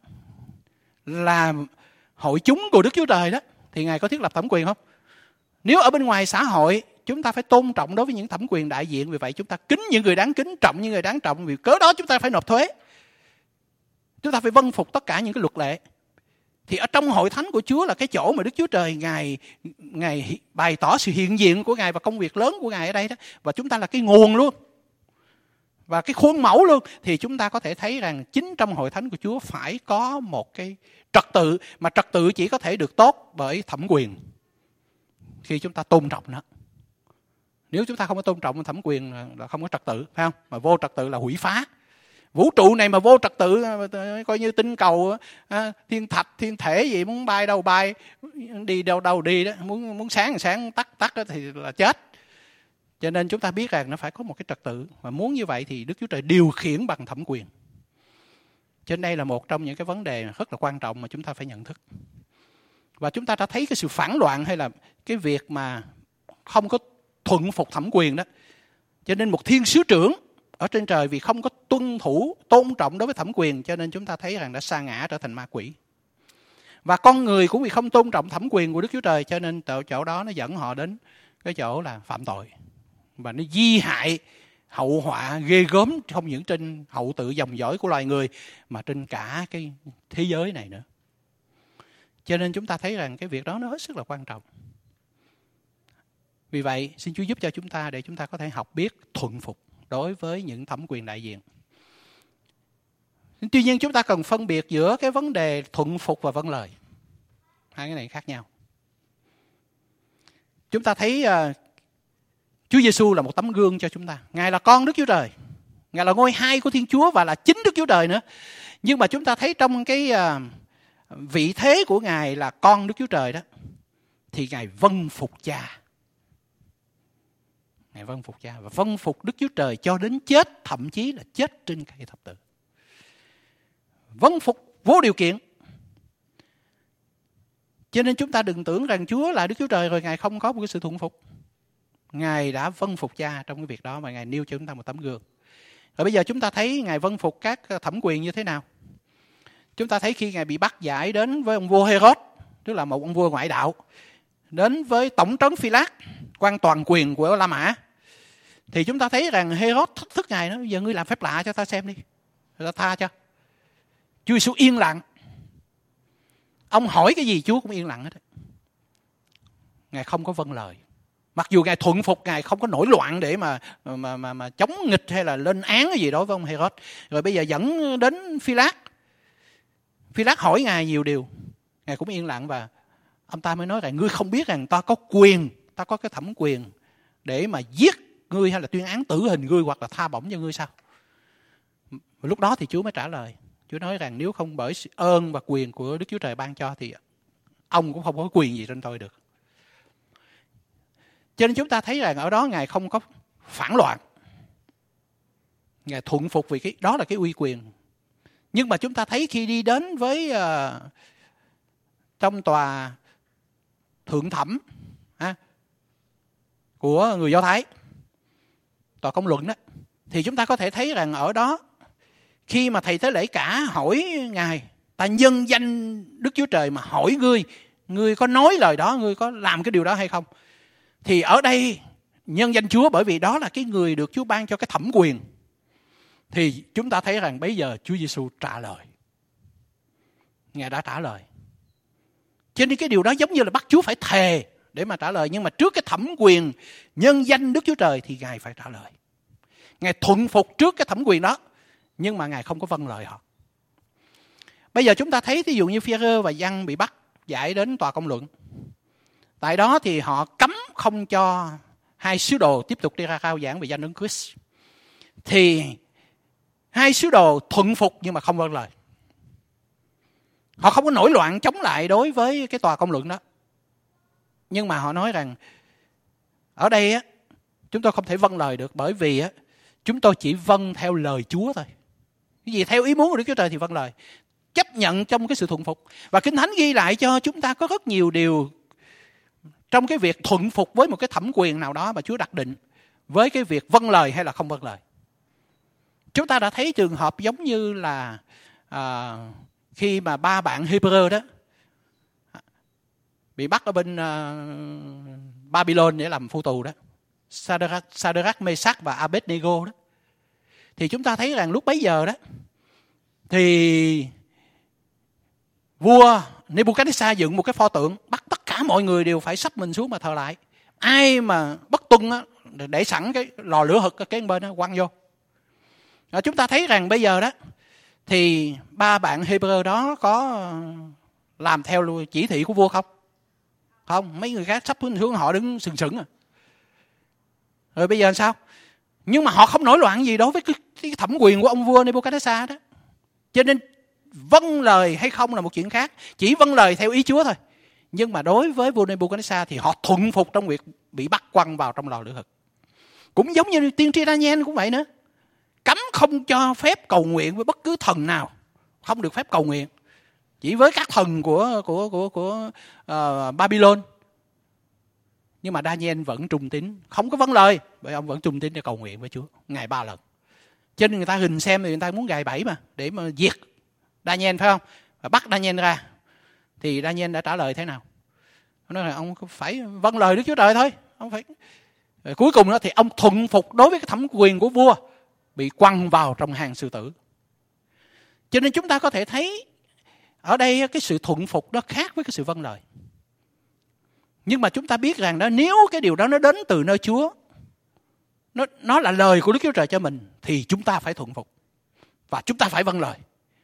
là hội chúng của Đức Chúa Trời đó, thì Ngài có thiết lập thẩm quyền không? Nếu ở bên ngoài xã hội chúng ta phải tôn trọng đối với những thẩm quyền đại diện, vì vậy chúng ta kính những người đáng kính, trọng những người đáng trọng, vì cớ đó chúng ta phải nộp thuế. Chúng ta phải vâng phục tất cả những cái luật lệ. Thì ở trong hội thánh của Chúa là cái chỗ mà Đức Chúa Trời Ngài bày tỏ sự hiện diện của Ngài và công việc lớn của Ngài ở đây đó. Và chúng ta là cái nguồn luôn, và cái khuôn mẫu luôn. Thì chúng ta có thể thấy rằng chính trong hội thánh của Chúa phải có một cái trật tự, mà trật tự chỉ có thể được tốt bởi thẩm quyền, khi chúng ta tôn trọng nó. Nếu chúng ta không có tôn trọng thẩm quyền là không có trật tự, phải không? Mà vô trật tự là hủy phá. Vũ trụ này mà vô trật tự, coi như tinh cầu, thiên thạch, thiên thể gì, muốn bay đâu bay, đi đâu đi đó, muốn sáng tắt thì là chết. Cho nên chúng ta biết rằng nó phải có một cái trật tự, và muốn như vậy thì Đức Chúa Trời điều khiển bằng thẩm quyền. Cho nên đây là một trong những cái vấn đề rất là quan trọng mà chúng ta phải nhận thức. Và chúng ta đã thấy cái sự phản loạn, hay là cái việc mà không có thuận phục thẩm quyền đó. Cho nên một thiên sứ trưởng ở trên trời vì không có tuân thủ, tôn trọng đối với thẩm quyền, cho nên chúng ta thấy rằng đã sa ngã trở thành ma quỷ. Và con người cũng vì không tôn trọng thẩm quyền của Đức Chúa Trời, cho nên chỗ đó nó dẫn họ đến cái chỗ là phạm tội. Và nó di hại hậu họa ghê gớm, không những trên hậu tự dòng dõi của loài người, mà trên cả cái thế giới này nữa. Cho nên chúng ta thấy rằng cái việc đó nó hết sức là quan trọng. Vì vậy, xin Chúa giúp cho chúng ta để chúng ta có thể học biết thuận phục đối với những thẩm quyền đại diện. Tuy nhiên chúng ta cần phân biệt giữa cái vấn đề thuận phục và vâng lời. Hai cái này khác nhau. Chúng ta thấy Chúa Giêsu là một tấm gương cho chúng ta. Ngài là con Đức Chúa Trời, Ngài là ngôi hai của Thiên Chúa và là chính Đức Chúa Trời nữa. Nhưng mà chúng ta thấy trong cái vị thế của Ngài là con Đức Chúa Trời đó, thì Ngài vâng phục Cha. Ngài vâng phục Cha và vâng phục Đức Chúa Trời cho đến chết, thậm chí là chết trên cây thập tự. Vâng phục vô điều kiện. Cho nên chúng ta đừng tưởng rằng Chúa là Đức Chúa Trời rồi Ngài không có một cái sự thuận phục. Ngài đã vâng phục Cha trong cái việc đó, và Ngài nêu cho chúng ta một tấm gương. Rồi bây giờ chúng ta thấy Ngài vâng phục các thẩm quyền như thế nào. Chúng ta thấy khi Ngài bị bắt giải đến với ông vua Herod, tức là một ông vua ngoại đạo, đến với tổng trấn Phi-lát, quan toàn quyền của La Mã, thì chúng ta thấy rằng Herod thách thức Ngài nói: giờ ngươi làm phép lạ cho ta xem đi, rồi ta tha cho. Chúa Giêsu yên lặng. Ông hỏi cái gì Chúa cũng yên lặng hết. Ngài không có vâng lời. Mặc dù Ngài thuận phục, Ngài không có nổi loạn để mà chống nghịch hay là lên án cái gì đối với ông Herod. Rồi bây giờ dẫn đến Phi-lát. Phi-lát hỏi Ngài nhiều điều, Ngài cũng yên lặng, và ông ta mới nói rằng: ngươi không biết rằng ta có quyền, ta có cái thẩm quyền để mà giết ngươi hay là tuyên án tử hình ngươi hoặc là tha bổng cho ngươi sao? Lúc đó thì Chúa mới trả lời. Chúa nói rằng nếu không bởi sự ơn và quyền của Đức Chúa Trời ban cho thì ông cũng không có quyền gì trên tôi được. Cho nên chúng ta thấy rằng ở đó Ngài không có phản loạn. Ngài thuận phục vì đó là cái uy quyền. Nhưng mà chúng ta thấy khi đi đến với trong tòa thượng thẩm của người Do Thái, tòa công luận đó, thì chúng ta có thể thấy rằng ở đó khi mà thầy tế lễ cả hỏi Ngài: ta nhân danh Đức Chúa Trời mà hỏi ngươi có nói lời đó, ngươi có làm cái điều đó hay không? Thì ở đây nhân danh Chúa, bởi vì đó là cái người được Chúa ban cho cái thẩm quyền. Thì chúng ta thấy rằng bây giờ Chúa Giêsu trả lời. Ngài đã trả lời. Cho nên cái điều đó giống như là bắt Chúa phải thề để mà trả lời. Nhưng mà trước cái thẩm quyền nhân danh Đức Chúa Trời thì Ngài phải trả lời. Ngài thuận phục trước cái thẩm quyền đó, nhưng mà Ngài không có vâng lời họ. Bây giờ chúng ta thấy ví dụ như Phi-e-rơ và Giăng bị bắt giải đến tòa công luận. Tại đó thì họ cấm không cho hai sứ đồ tiếp tục đi ra rao giảng về danh Đấng Christ, thì hai sứ đồ thuận phục nhưng mà không vâng lời. Họ không có nổi loạn chống lại đối với cái tòa công luận đó. Nhưng mà họ nói rằng ở đây á, chúng tôi không thể vâng lời được, bởi vì á, chúng tôi chỉ vâng theo lời Chúa thôi. Cái gì theo ý muốn của Đức Chúa Trời thì vâng lời. Chấp nhận trong cái sự thuận phục. Và Kinh Thánh ghi lại cho chúng ta có rất nhiều điều trong cái việc thuận phục với một cái thẩm quyền nào đó mà Chúa đặt định, với cái việc vâng lời hay là không vâng lời. Chúng ta đã thấy trường hợp giống như là khi mà ba bạn Hebrew đó bị bắt ở bên Babylon để làm phu tù đó, Sa-đơ-rắc, Mê-sắc và Abed-nego đó, thì chúng ta thấy rằng lúc bấy giờ đó thì vua Nebuchadnezzar dựng một cái pho tượng, bắt tất cả mọi người đều phải sắp mình xuống mà thờ lại. Ai mà bất tuân á, để sẵn cái lò lửa hực ở cái bên đó quăng vô. Chúng ta thấy rằng bây giờ đó thì ba bạn Hebrew đó có làm theo chỉ thị của vua không? Không, mấy người khác sắp xuống họ đứng sừng sững. Rồi bây giờ sao? Nhưng mà họ không nổi loạn gì đối với cái thẩm quyền của ông vua Nebuchadnezzar đó. Cho nên vâng lời hay không là một chuyện khác, chỉ vâng lời theo ý Chúa thôi. Nhưng mà đối với vua Nebuchadnezzar thì họ thuận phục trong việc bị bắt quăng vào trong lò lửa hực. Cũng giống như tiên tri Daniel cũng vậy nữa. Cấm không cho phép cầu nguyện với bất cứ thần nào, không được phép cầu nguyện, chỉ với các thần của Babylon. Nhưng mà Daniel vẫn trung tín, không có vâng lời, bởi ông vẫn trung tín để cầu nguyện với Chúa ngày 3 lần. Cho nên người ta hình xem thì người ta muốn gài bẫy mà, để mà diệt Daniel, phải không? Và bắt Daniel ra. Thì Daniel đã trả lời thế nào? Ông nói là ông phải vâng lời Đức Chúa Trời thôi. Ông phải. Rồi cuối cùng đó thì ông thuận phục đối với cái thẩm quyền của vua, bị quăng vào trong hang sư tử. Cho nên chúng ta có thể thấy ở đây cái sự thuận phục đó khác với cái sự vâng lời. Nhưng mà chúng ta biết rằng đó, nếu cái điều đó nó đến từ nơi Chúa, nó là lời của Đức Chúa Trời cho mình, thì chúng ta phải thuận phục và chúng ta phải vâng lời.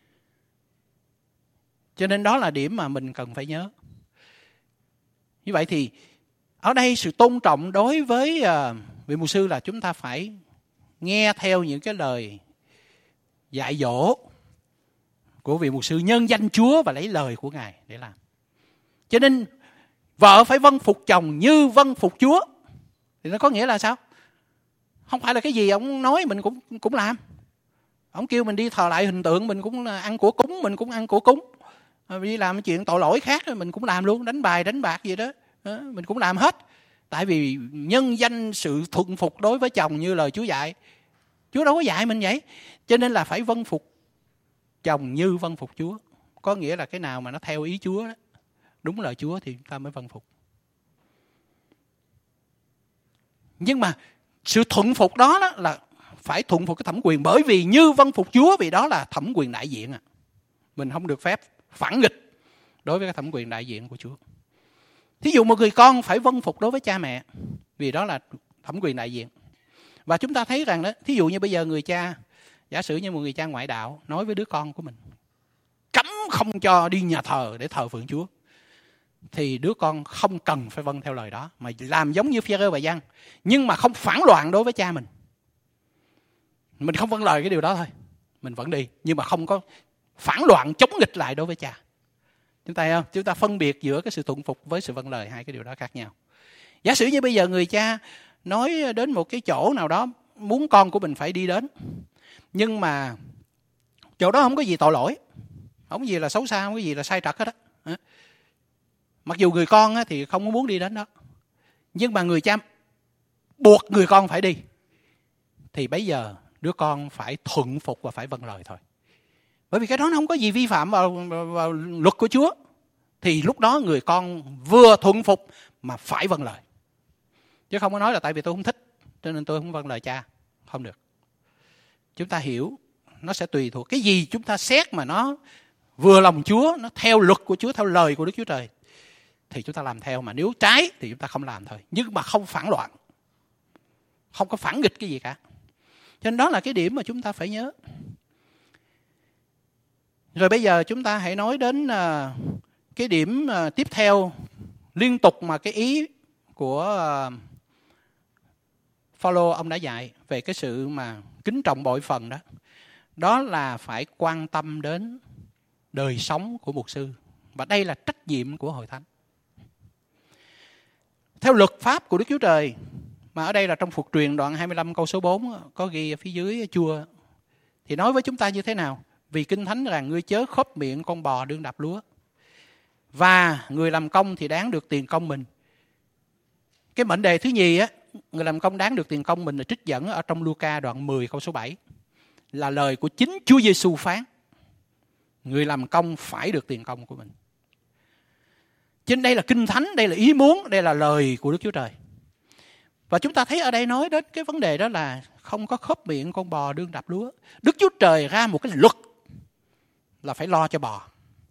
Cho nên đó là điểm mà mình cần phải nhớ. Như vậy thì ở đây sự tôn trọng đối với vị mục sư là chúng ta phải nghe theo những cái lời dạy dỗ của vị mục sư, nhân danh Chúa và lấy lời của Ngài để làm. Cho nên vợ phải vâng phục chồng như vâng phục Chúa. Thì nó có nghĩa là sao? Không phải là cái gì ông nói mình cũng làm. Ông kêu mình đi thờ lại hình tượng, mình cũng ăn của cúng, mình cũng ăn của cúng. Đi làm chuyện tội lỗi khác mình cũng làm luôn, đánh bài đánh bạc gì đó mình cũng làm hết. Tại vì nhân danh sự thuận phục đối với chồng như lời Chúa dạy. Chúa đâu có dạy mình vậy. Cho nên là phải vâng phục chồng như vâng phục Chúa. Có nghĩa là cái nào mà nó theo ý Chúa đó, đúng lời Chúa thì chúng ta mới vâng phục. Nhưng mà sự thuận phục đó là phải thuận phục cái thẩm quyền, bởi vì như vâng phục Chúa, vì đó là thẩm quyền đại diện. Mình không được phép phản nghịch đối với cái thẩm quyền đại diện của Chúa. Thí dụ một người con phải vâng phục đối với cha mẹ, vì đó là thẩm quyền đại diện. Và chúng ta thấy rằng đó, thí dụ như bây giờ người cha, giả sử như một người cha ngoại đạo nói với đứa con của mình, cấm không cho đi nhà thờ để thờ phượng Chúa, thì đứa con không cần phải vâng theo lời đó, mà làm giống như Phi-e-rơ và Giăng, nhưng mà không phản loạn đối với cha mình. Mình không vâng lời cái điều đó thôi, mình vẫn đi, nhưng mà không có phản loạn chống nghịch lại đối với cha. Chúng ta phân biệt giữa cái sự thuận phục với sự vâng lời, hai cái điều đó khác nhau. Giả sử như bây giờ người cha nói đến một cái chỗ nào đó muốn con của mình phải đi đến, nhưng mà chỗ đó không có gì tội lỗi, không có gì là xấu xa, không có gì là sai trật hết á. Mặc dù người con thì không có muốn đi đến đó, nhưng mà người cha buộc người con phải đi, thì bây giờ đứa con phải thuận phục và phải vâng lời thôi. Bởi vì cái đó nó không có gì vi phạm vào luật của Chúa. Thì lúc đó người con vừa thuận phục mà phải vâng lời. Chứ không có nói là tại vì tôi không thích cho nên tôi không vâng lời cha. Không được. Chúng ta hiểu nó sẽ tùy thuộc cái gì chúng ta xét mà nó vừa lòng Chúa, nó theo luật của Chúa, theo lời của Đức Chúa Trời, thì chúng ta làm theo. Mà nếu trái thì chúng ta không làm thôi. Nhưng mà không phản loạn, không có phản nghịch cái gì cả. Cho nên đó là cái điểm mà chúng ta phải nhớ. Rồi bây giờ chúng ta hãy nói đến cái điểm tiếp theo, liên tục mà cái ý của Phaolô ông đã dạy về cái sự mà kính trọng bội phần đó. Đó là phải quan tâm đến đời sống của mục sư. Và đây là trách nhiệm của hội thánh. Theo luật pháp của Đức Chúa Trời, mà ở đây là trong Phục Truyền đoạn 25 câu số 4 có ghi ở phía dưới chua, thì nói với chúng ta như thế nào? Vì Kinh Thánh rằng ngươi chớ khớp miệng con bò đương đạp lúa, và người làm công thì đáng được tiền công mình. Cái mệnh đề thứ nhì á, người làm công đáng được tiền công mình, là trích dẫn ở trong Luca đoạn 10 câu số 7. Là lời của chính Chúa Giêsu phán. Người làm công phải được tiền công của mình. Trên đây là Kinh Thánh, đây là ý muốn, đây là lời của Đức Chúa Trời. Và chúng ta thấy ở đây nói đến cái vấn đề đó là không có khớp miệng con bò đương đạp lúa. Đức Chúa Trời ra một cái luật là phải lo cho bò.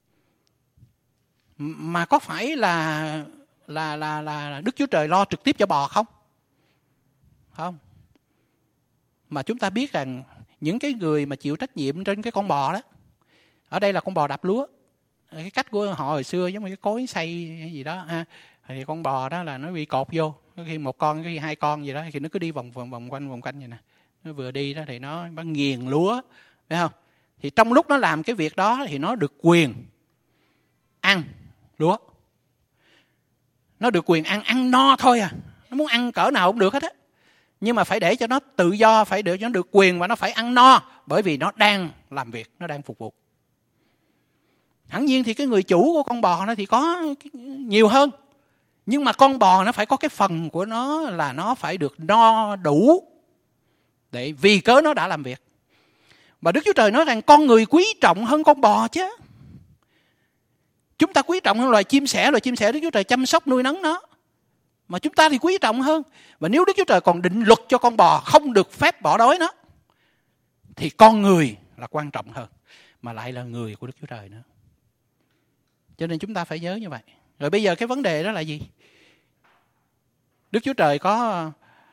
Mà có phải là Đức Chúa Trời lo trực tiếp cho bò không? Không. Mà chúng ta biết rằng những cái người mà chịu trách nhiệm trên cái con bò đó, ở đây là con bò đạp lúa. Cái cách của họ hồi xưa giống như cái cối xay gì đó ha. Thì con bò đó là nó bị cột vô, có khi một con, có khi hai con gì đó, thì nó cứ đi vòng quanh vậy nè. Nó vừa đi đó thì nó nghiền lúa, phải không? Thì trong lúc nó làm cái việc đó thì nó được quyền ăn lúa. Nó được quyền ăn no thôi à. Nó muốn ăn cỡ nào cũng được hết á. Nhưng mà phải để cho nó tự do, phải để cho nó được quyền và nó phải ăn no, bởi vì nó đang làm việc, nó đang phục vụ. Hẳn nhiên thì cái người chủ của con bò nó thì có nhiều hơn. Nhưng mà con bò nó phải có cái phần của nó là nó phải được no đủ, để vì cớ nó đã làm việc. Và Đức Chúa Trời nói rằng con người quý trọng hơn con bò chứ. Chúng ta quý trọng hơn loài chim sẻ Đức Chúa Trời chăm sóc nuôi nấng nó. Mà chúng ta thì quý trọng hơn. Và nếu Đức Chúa Trời còn định luật cho con bò không được phép bỏ đói nó, thì con người là quan trọng hơn, mà lại là người của Đức Chúa Trời nữa. Cho nên chúng ta phải nhớ như vậy. Rồi bây giờ cái vấn đề đó là gì? Đức Chúa Trời có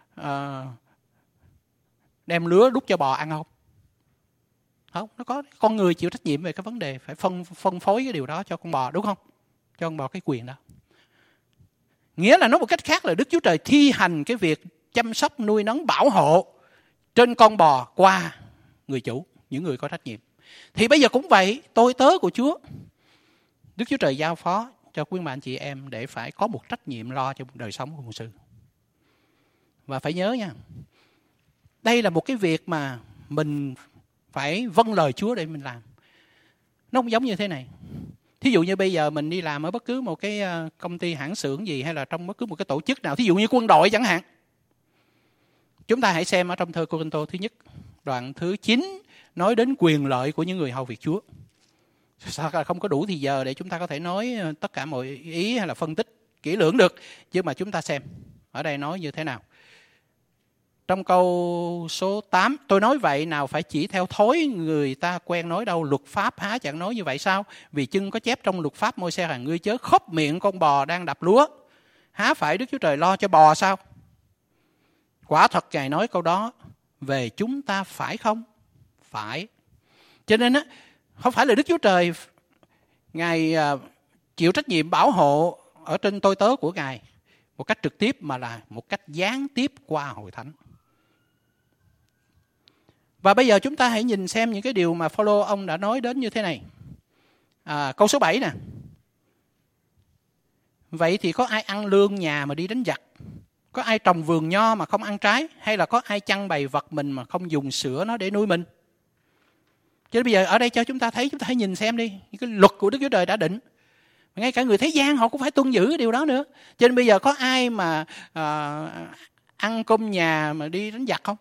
đem lúa đút cho bò ăn không? Không, nó có con người chịu trách nhiệm về cái vấn đề phải phân phối cái điều đó cho con bò, đúng không? Cho con bò cái quyền đó. Nghĩa là nói một cách khác là Đức Chúa Trời thi hành cái việc chăm sóc, nuôi nấng, bảo hộ trên con bò qua người chủ, những người có trách nhiệm. Thì bây giờ cũng vậy, tôi tớ của Chúa, Đức Chúa Trời giao phó cho quý bà anh chị em để phải có một trách nhiệm lo cho đời sống của mục sư. Và phải nhớ nha, đây là một cái việc mà mình phải vâng lời Chúa để mình làm. Nó không giống như thế này. Thí dụ như bây giờ mình đi làm ở bất cứ một cái công ty hãng xưởng gì, hay là trong bất cứ một cái tổ chức nào, thí dụ như quân đội chẳng hạn. Chúng ta hãy xem ở trong thơ Cô-rinh-tô thứ nhất, đoạn thứ 9, nói đến quyền lợi của những người hầu việc Chúa. Sao là không có đủ thì giờ để chúng ta có thể nói tất cả mọi ý hay là phân tích kỹ lưỡng được. Nhưng mà chúng ta xem ở đây nói như thế nào. Trong câu số 8, tôi nói vậy nào phải chỉ theo thói người ta quen nói đâu, luật pháp há chẳng nói như vậy sao? Vì chưng có chép trong luật pháp Môi-se rằng ngươi chớ khớp miệng con bò đang đạp lúa. Há phải Đức Chúa Trời lo cho bò sao? Quả thật Ngài nói câu đó về chúng ta phải không? Phải. Cho nên á, không phải là Đức Chúa Trời Ngài chịu trách nhiệm bảo hộ ở trên tôi tớ của Ngài một cách trực tiếp, mà là một cách gián tiếp qua hội thánh. Và bây giờ chúng ta hãy nhìn xem những cái điều mà Phaolô ông đã nói đến như thế này. Câu số 7 nè. Vậy thì có ai ăn lương nhà mà đi đánh giặc? Có ai trồng vườn nho mà không ăn trái? Hay là có ai chăn bày vật mình mà không dùng sữa nó để nuôi mình? Cho nên bây giờ ở đây cho chúng ta thấy, chúng ta hãy nhìn xem đi, những cái luật của Đức Chúa Trời đã định. Ngay cả người thế gian họ cũng phải tuân giữ cái điều đó nữa. Cho nên bây giờ có ai mà ăn cơm nhà mà đi đánh giặc không?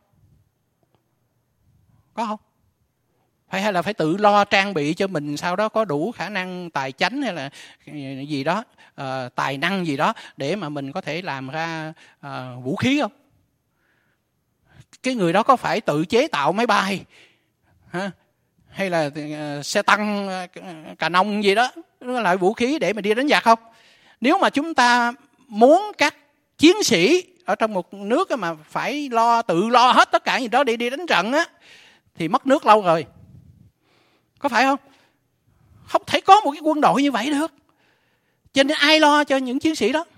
Có không? Hay là phải tự lo trang bị cho mình, sau đó có đủ khả năng tài chánh hay là gì đó, tài năng gì đó để mà mình có thể làm ra vũ khí không? Cái người đó có phải tự chế tạo máy bay ha? Hay là xe tăng cà nông gì đó, nó là vũ khí để mà đi đánh giặc không? Nếu mà chúng ta muốn các chiến sĩ ở trong một nước mà phải tự lo hết tất cả gì đó để đi đánh trận á, thì mất nước lâu rồi. Có phải không? Không thể có một cái quân đội như vậy được. Cho nên ai lo cho những chiến sĩ đó?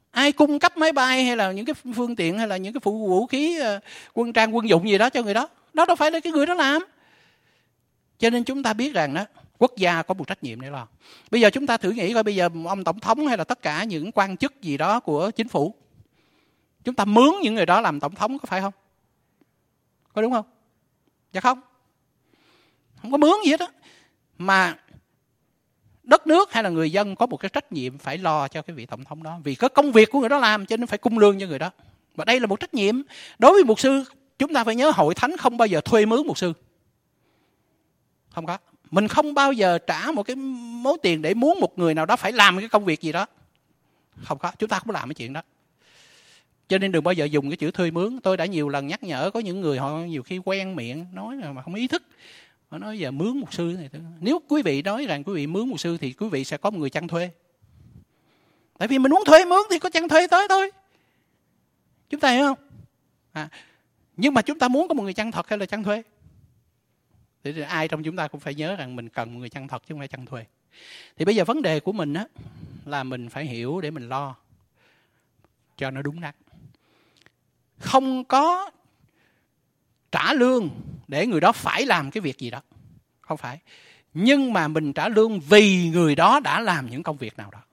Ai cung cấp máy bay hay là những cái phương tiện hay là những cái vũ khí quân trang quân dụng gì đó cho người đó? Đó đâu phải là cái người đó làm. Cho nên chúng ta biết rằng đó, quốc gia có một trách nhiệm để lo. Bây giờ chúng ta thử nghĩ coi, bây giờ ông tổng thống hay là tất cả những quan chức gì đó của chính phủ, chúng ta mướn những người đó làm tổng thống, có phải không? Có đúng không? Dạ không. Không có mướn gì hết á. Mà đất nước hay là người dân có một cái trách nhiệm phải lo cho cái vị tổng thống đó. Vì có công việc của người đó làm cho nên phải cung lương cho người đó. Và đây là một trách nhiệm. Đối với mục sư, chúng ta phải nhớ hội thánh không bao giờ thuê mướn mục sư. Không có. Mình không bao giờ trả một cái mối tiền để muốn một người nào đó phải làm cái công việc gì đó. Không có. Chúng ta không làm cái chuyện đó. Cho nên đừng bao giờ dùng cái chữ thuê mướn. Tôi đã nhiều lần nhắc nhở, có những người họ nhiều khi quen miệng nói mà không ý thức. Họ nói giờ mướn mục sư này. Nếu quý vị nói rằng quý vị mướn mục sư thì quý vị sẽ có một người chăn thuê. Tại vì mình muốn thuê mướn thì có chăn thuê tới thôi. Chúng ta hiểu không? Nhưng mà chúng ta muốn có một người chăn thật hay là chăn thuê? Thì ai trong chúng ta cũng phải nhớ rằng mình cần một người chăn thật chứ không phải chăn thuê. Thì bây giờ vấn đề của mình á, là mình phải hiểu để mình lo cho nó đúng đắn. Không có trả lương để người đó phải làm cái việc gì đó. Không phải. Nhưng mà mình trả lương vì người đó đã làm những công việc nào đó.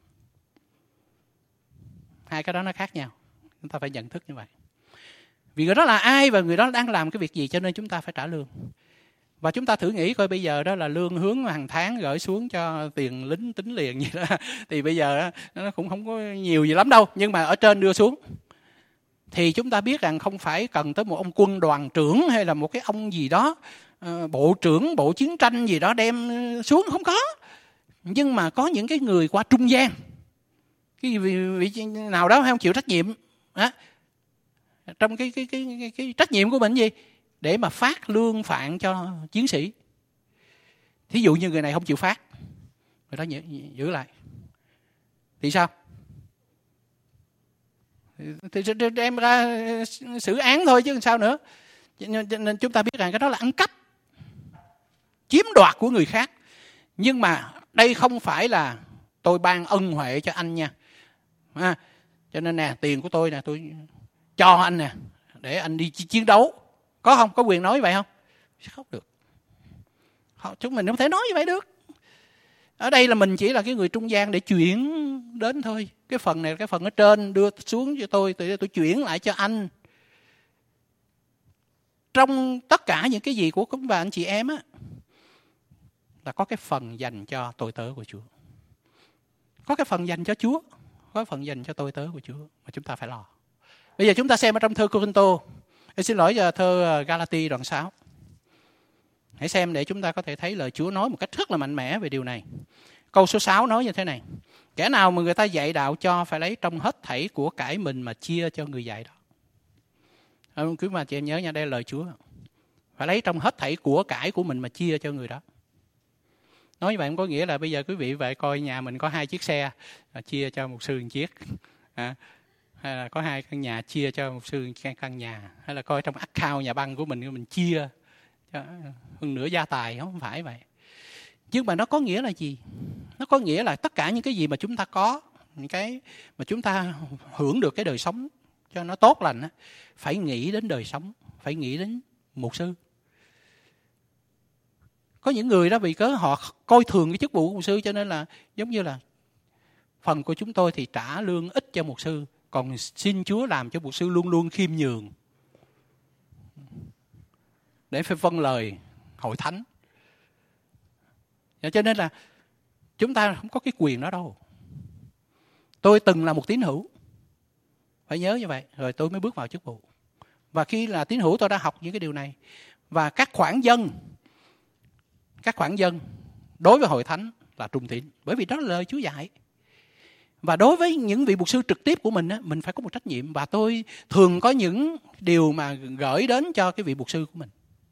Hai cái đó nó khác nhau. Chúng ta phải nhận thức như vậy. Vì người đó là ai và người đó đang làm cái việc gì cho nên chúng ta phải trả lương. Và chúng ta thử nghĩ coi bây giờ đó là lương hướng hàng tháng gửi xuống cho tiền lính tính liền gì đó. Thì bây giờ nó cũng không có nhiều gì lắm đâu. Nhưng mà ở trên đưa xuống. Thì chúng ta biết rằng không phải cần tới một ông quân đoàn trưởng hay là một cái ông gì đó, bộ trưởng, bộ chiến tranh gì đó đem xuống, không có. Nhưng mà có những cái người qua trung gian. Cái vị nào đó không chịu trách nhiệm. Trong cái trách nhiệm của mình gì? Để mà phát lương phạn cho chiến sĩ. Thí dụ như người này không chịu phát, người đó giữ lại. Thì sao? Thì đem ra xử án thôi chứ sao nữa. Nên chúng ta biết rằng cái đó là ăn cắp, chiếm đoạt của người khác. Nhưng mà đây không phải là tôi ban ân huệ cho anh nha. Cho nên nè, tiền của tôi nè, tôi cho anh nè, để anh đi chiến đấu. Có không? Có quyền nói như vậy không? Không được. Chúng mình không thể nói như vậy được. Ở đây là mình chỉ là cái người trung gian để chuyển đến thôi. Cái phần này là cái phần ở trên đưa xuống cho tôi chuyển lại cho anh. Trong tất cả những cái gì của các bà anh chị em á, là có cái phần dành cho tôi tớ của Chúa. Có cái phần dành cho Chúa, có cái phần dành cho tôi tớ của Chúa mà chúng ta phải lo. Bây giờ chúng ta xem ở trong thơ Cô-rinh-tô, xin lỗi, thơ Ga-la-ti đoạn 6. Hãy xem để chúng ta có thể thấy lời Chúa nói một cách rất là mạnh mẽ về điều này. Câu số 6 nói như thế này: kẻ nào mà người ta dạy đạo cho phải lấy trong hết thảy của cải mình mà chia cho người dạy đó. Quý mà chị em nhớ nha, đây là lời Chúa. Phải lấy trong hết thảy của cải của mình mà chia cho người đó. Nói như vậy không có nghĩa là bây giờ quý vị về coi nhà mình có 2 chiếc xe, chia cho một sư 1 chiếc. Hay là có 2 căn nhà, chia cho một sư 1 căn nhà. Hay là coi trong account nhà băng của mình chia cho hơn nửa gia tài. Không phải vậy. Nhưng mà nó có nghĩa là gì? Nó có nghĩa là tất cả những cái gì mà chúng ta có, những cái mà chúng ta hưởng được cái đời sống cho nó tốt lành, phải nghĩ đến đời sống, phải nghĩ đến mục sư. Có những người đó vì cớ họ coi thường cái chức vụ của mục sư, cho nên là giống như là phần của chúng tôi thì trả lương ít cho mục sư, còn xin Chúa làm cho mục sư luôn luôn khiêm nhường để phải vâng lời hội thánh. Cho nên là chúng ta không có cái quyền đó đâu. Tôi từng là một tín hữu, phải nhớ như vậy, rồi tôi mới bước vào chức vụ. Và khi là tín hữu tôi đã học những cái điều này. Và các khoản dân đối với hội thánh là trung tín, bởi vì đó là lời Chúa dạy. Và đối với những vị mục sư trực tiếp của mình, mình phải có một trách nhiệm. Và tôi thường có những điều mà gửi đến cho cái vị mục sư của mình.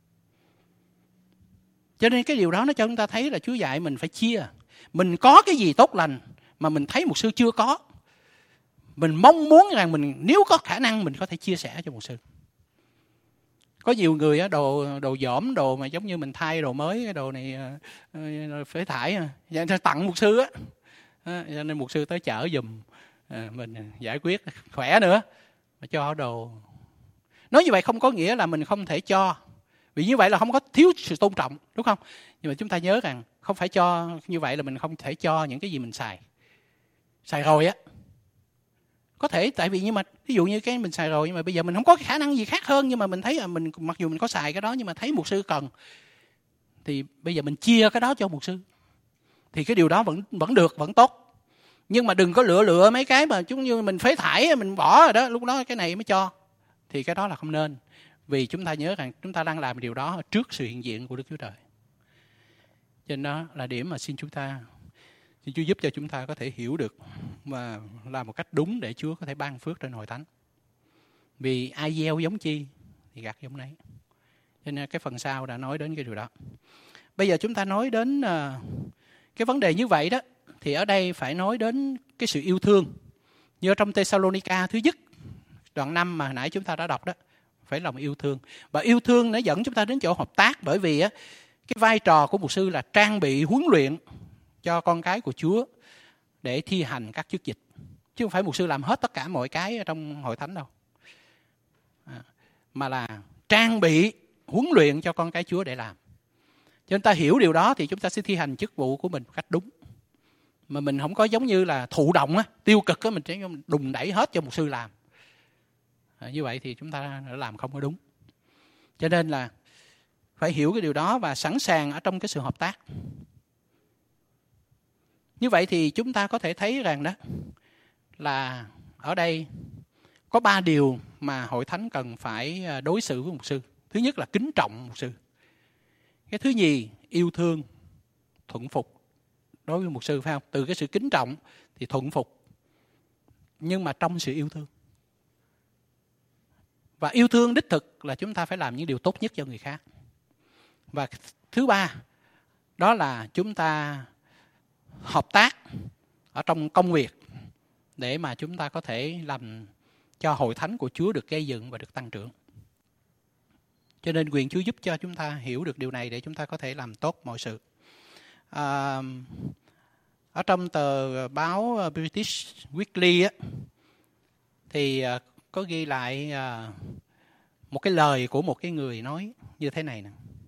Cho nên cái điều đó nó cho chúng ta thấy là Chúa dạy mình phải chia. Mình có cái gì tốt lành mà mình thấy mục sư chưa có, mình mong muốn rằng mình nếu có khả năng mình có thể chia sẻ cho mục sư. Có nhiều người đồ dỏm, đồ mà giống như mình thay đồ mới, cái đồ này phế thải, tặng mục sư á. Nên mục sư tới chở giùm mình giải quyết khỏe nữa, mà cho đồ. Nói như vậy không có nghĩa là mình không thể cho, vì như vậy là không có thiếu sự tôn trọng, đúng không? Nhưng mà chúng ta nhớ rằng không phải cho như vậy là mình không thể cho những cái gì mình xài rồi á. Có thể tại vì nhưng mà ví dụ như cái mình xài rồi nhưng mà bây giờ mình không có khả năng gì khác hơn, nhưng mà mình thấy là mình mặc dù mình có xài cái đó nhưng mà thấy mục sư cần thì bây giờ mình chia cái đó cho mục sư, thì cái điều đó vẫn được, vẫn tốt. Nhưng mà đừng có lựa mấy cái mà chúng như mình phế thải mình bỏ rồi đó, lúc đó cái này mới cho, thì cái đó là không nên. Vì chúng ta nhớ rằng chúng ta đang làm điều đó trước sự hiện diện của Đức Chúa Trời. Cho nên đó là điểm mà xin Chúa giúp cho chúng ta có thể hiểu được và làm một cách đúng để Chúa có thể ban phước trên hội thánh. Vì ai gieo giống chi thì gặt giống nấy. Cho nên cái phần sau đã nói đến cái điều đó. Bây giờ chúng ta nói đến cái vấn đề như vậy đó, thì ở đây phải nói đến cái sự yêu thương. Như trong Thessalonica thứ nhất, đoạn 5 mà nãy chúng ta đã đọc đó, phải lòng yêu thương. Và yêu thương nó dẫn chúng ta đến chỗ hợp tác, bởi vì cái vai trò của mục sư là trang bị huấn luyện cho con cái của Chúa để thi hành các chức dịch. Chứ không phải mục sư làm hết tất cả mọi cái trong hội thánh đâu. Mà là trang bị huấn luyện cho con cái Chúa để làm. Cho nên ta hiểu điều đó thì chúng ta sẽ thi hành chức vụ của mình một cách đúng. Mà mình không có giống như là thụ động, tiêu cực, mình sẽ đùng đẩy hết cho mục sư làm. Như vậy thì chúng ta đã làm không có đúng. Cho nên là phải hiểu cái điều đó và sẵn sàng ở trong cái sự hợp tác. Như vậy thì chúng ta có thể thấy rằng đó là ở đây có 3 điều mà hội thánh cần phải đối xử với mục sư. Thứ nhất là kính trọng mục sư. Cái thứ nhì, yêu thương, thuận phục đối với mục sư, phải không? Từ cái sự kính trọng thì thuận phục, nhưng mà trong sự yêu thương. Và yêu thương đích thực là chúng ta phải làm những điều tốt nhất cho người khác. Và thứ ba, đó là chúng ta hợp tác ở trong công việc để mà chúng ta có thể làm cho hội thánh của Chúa được gây dựng và được tăng trưởng. Cho nên nguyện Chúa giúp cho chúng ta hiểu được điều này để chúng ta có thể làm tốt mọi sự. Ở trong tờ báo British Weekly thì có ghi lại một cái lời của một cái người nói như thế này nè.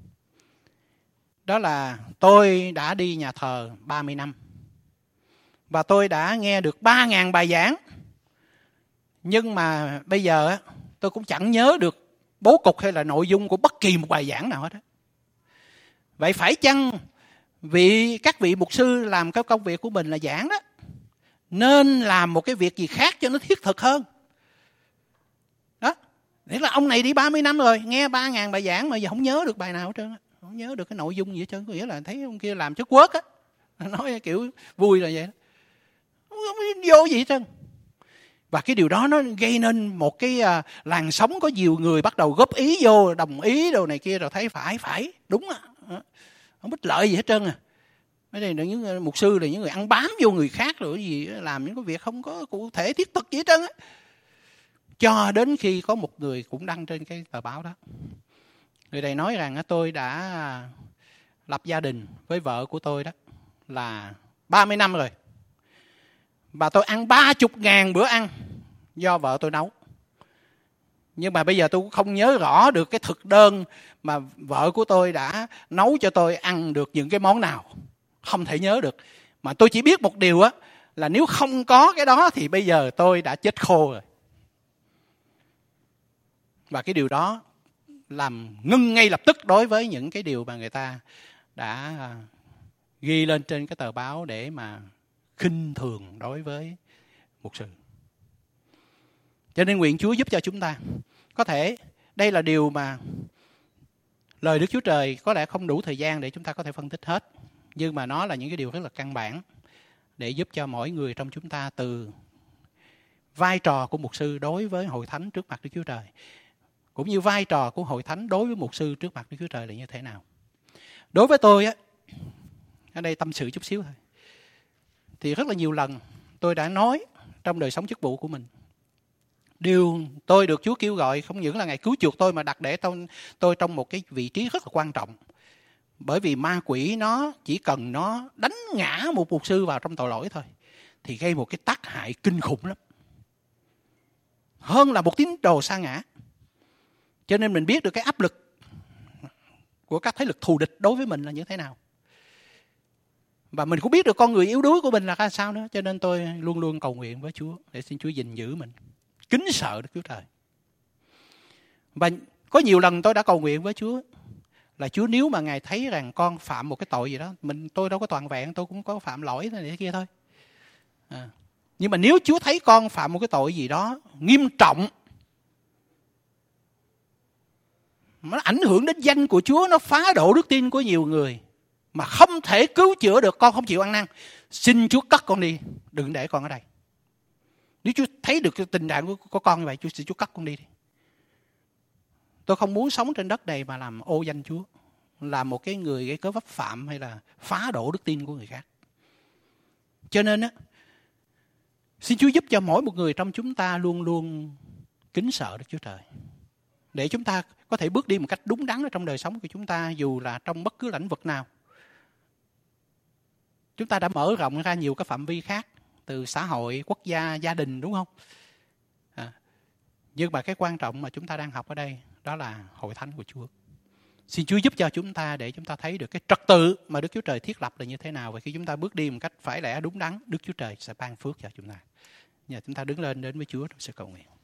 Đó là: tôi đã đi nhà thờ 30 năm và tôi đã nghe được 3.000 bài giảng. Nhưng mà bây giờ tôi cũng chẳng nhớ được bố cục hay là nội dung của bất kỳ một bài giảng nào hết. Vậy phải chăng vì các vị mục sư làm cái công việc của mình là giảng đó, nên làm một cái việc gì khác cho nó thiết thực hơn? Đó, nghĩa là ông này đi 30 năm rồi, nghe 3.000 bài giảng mà giờ không nhớ được bài nào hết trơn, không nhớ được cái nội dung gì hết trơn. Có nghĩa là thấy ông kia làm chất quớt á, nói kiểu vui là vậy đó, không vô gì hết trơn. Và cái điều đó nó gây nên một cái làn sóng, có nhiều người bắt đầu góp ý vô, đồng ý đồ này kia, rồi thấy phải đúng á, không biết lợi gì hết trơn à. Ở đây là những mục sư là những người ăn bám vô người khác rồi gì, làm những cái việc không có cụ thể thiết thực gì hết trơn á. Cho đến khi có một người cũng đăng trên cái tờ báo đó, người này nói rằng tôi đã lập gia đình với vợ của tôi đó là 30 năm rồi, và tôi ăn 30.000 bữa ăn do vợ tôi nấu. Nhưng mà bây giờ tôi cũng không nhớ rõ được cái thực đơn mà vợ của tôi đã nấu cho tôi ăn được những cái món nào. Không thể nhớ được. Mà tôi chỉ biết một điều là nếu không có cái đó thì bây giờ tôi đã chết khô rồi. Và cái điều đó làm ngưng ngay lập tức đối với những cái điều mà người ta đã ghi lên trên cái tờ báo để mà khinh thường đối với mục sư. Cho nên nguyện Chúa giúp cho chúng ta. Có thể đây là điều mà lời Đức Chúa Trời có lẽ không đủ thời gian để chúng ta có thể phân tích hết. Nhưng mà nó là những cái điều rất là căn bản để giúp cho mỗi người trong chúng ta, từ vai trò của mục sư đối với hội thánh trước mặt Đức Chúa Trời, cũng như vai trò của hội thánh đối với mục sư trước mặt Đức Chúa Trời là như thế nào. Đối với tôi ở đây tâm sự chút xíu thôi, thì rất là nhiều lần tôi đã nói trong đời sống chức vụ của mình, điều tôi được Chúa kêu gọi không những là Ngài cứu chuộc tôi, mà đặt để tôi trong một cái vị trí rất là quan trọng. Bởi vì ma quỷ nó chỉ cần nó đánh ngã một mục sư vào trong tội lỗi thôi, thì gây một cái tác hại kinh khủng lắm. Hơn là một tín đồ sa ngã. Cho nên mình biết được cái áp lực của các thế lực thù địch đối với mình là như thế nào. Và mình cũng biết được con người yếu đuối của mình là ra sao nữa. Cho nên tôi luôn luôn cầu nguyện với Chúa để xin Chúa gìn giữ mình, kính sợ Đức Chúa Trời. Và có nhiều lần tôi đã cầu nguyện với Chúa là Chúa, nếu mà Ngài thấy rằng con phạm một cái tội gì đó, tôi đâu có toàn vẹn, tôi cũng có phạm lỗi này thế kia thôi. Nhưng mà nếu Chúa thấy con phạm một cái tội gì đó nghiêm trọng, nó ảnh hưởng đến danh của Chúa, nó phá đổ đức tin của nhiều người, mà không thể cứu chữa được, con không chịu ăn năn, xin Chúa cất con đi, đừng để con ở đây. Nếu Chúa thấy được cái tình trạng của con như vậy, Chúa cất con đi. Tôi không muốn sống trên đất này mà làm ô danh Chúa, làm một cái người gây cớ vấp phạm hay là phá đổ đức tin của người khác. Cho nên á, xin Chúa giúp cho mỗi một người trong chúng ta luôn luôn kính sợ Đức Chúa Trời, để chúng ta có thể bước đi một cách đúng đắn ở trong đời sống của chúng ta, dù là trong bất cứ lĩnh vực nào. Chúng ta đã mở rộng ra nhiều cái phạm vi khác, từ xã hội, quốc gia, gia đình, đúng không? Nhưng mà cái quan trọng mà chúng ta đang học ở đây đó là hội thánh của Chúa. Xin Chúa giúp cho chúng ta để chúng ta thấy được cái trật tự mà Đức Chúa Trời thiết lập là như thế nào. Và khi chúng ta bước đi một cách phải lẽ đúng đắn, Đức Chúa Trời sẽ ban phước cho chúng ta. Giờ chúng ta đứng lên đến với Chúa trong sự cầu nguyện.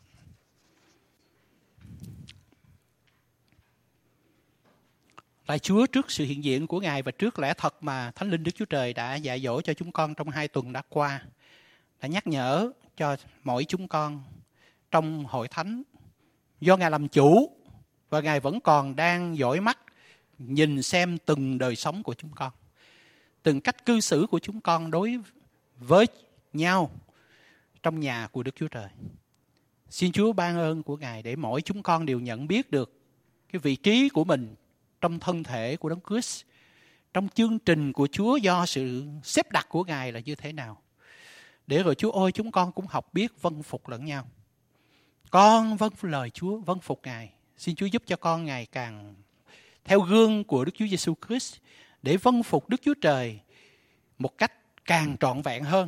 Lạy Chúa, trước sự hiện diện của Ngài và trước lẽ thật mà Thánh Linh Đức Chúa Trời đã dạy dỗ cho chúng con trong 2 tuần đã qua, đã nhắc nhở cho mỗi chúng con trong hội thánh, do Ngài làm chủ và Ngài vẫn còn đang dõi mắt nhìn xem từng đời sống của chúng con, từng cách cư xử của chúng con đối với nhau trong nhà của Đức Chúa Trời. Xin Chúa ban ơn của Ngài để mỗi chúng con đều nhận biết được cái vị trí của mình trong thân thể của Đấng Christ, trong chương trình của Chúa do sự xếp đặt của Ngài là như thế nào. Để rồi Chúa ơi, chúng con cũng học biết vâng phục lẫn nhau. Con vâng lời Chúa, vâng phục Ngài. Xin Chúa giúp cho con ngày càng theo gương của Đức Chúa Giêsu Christ để vâng phục Đức Chúa Trời một cách càng trọn vẹn hơn.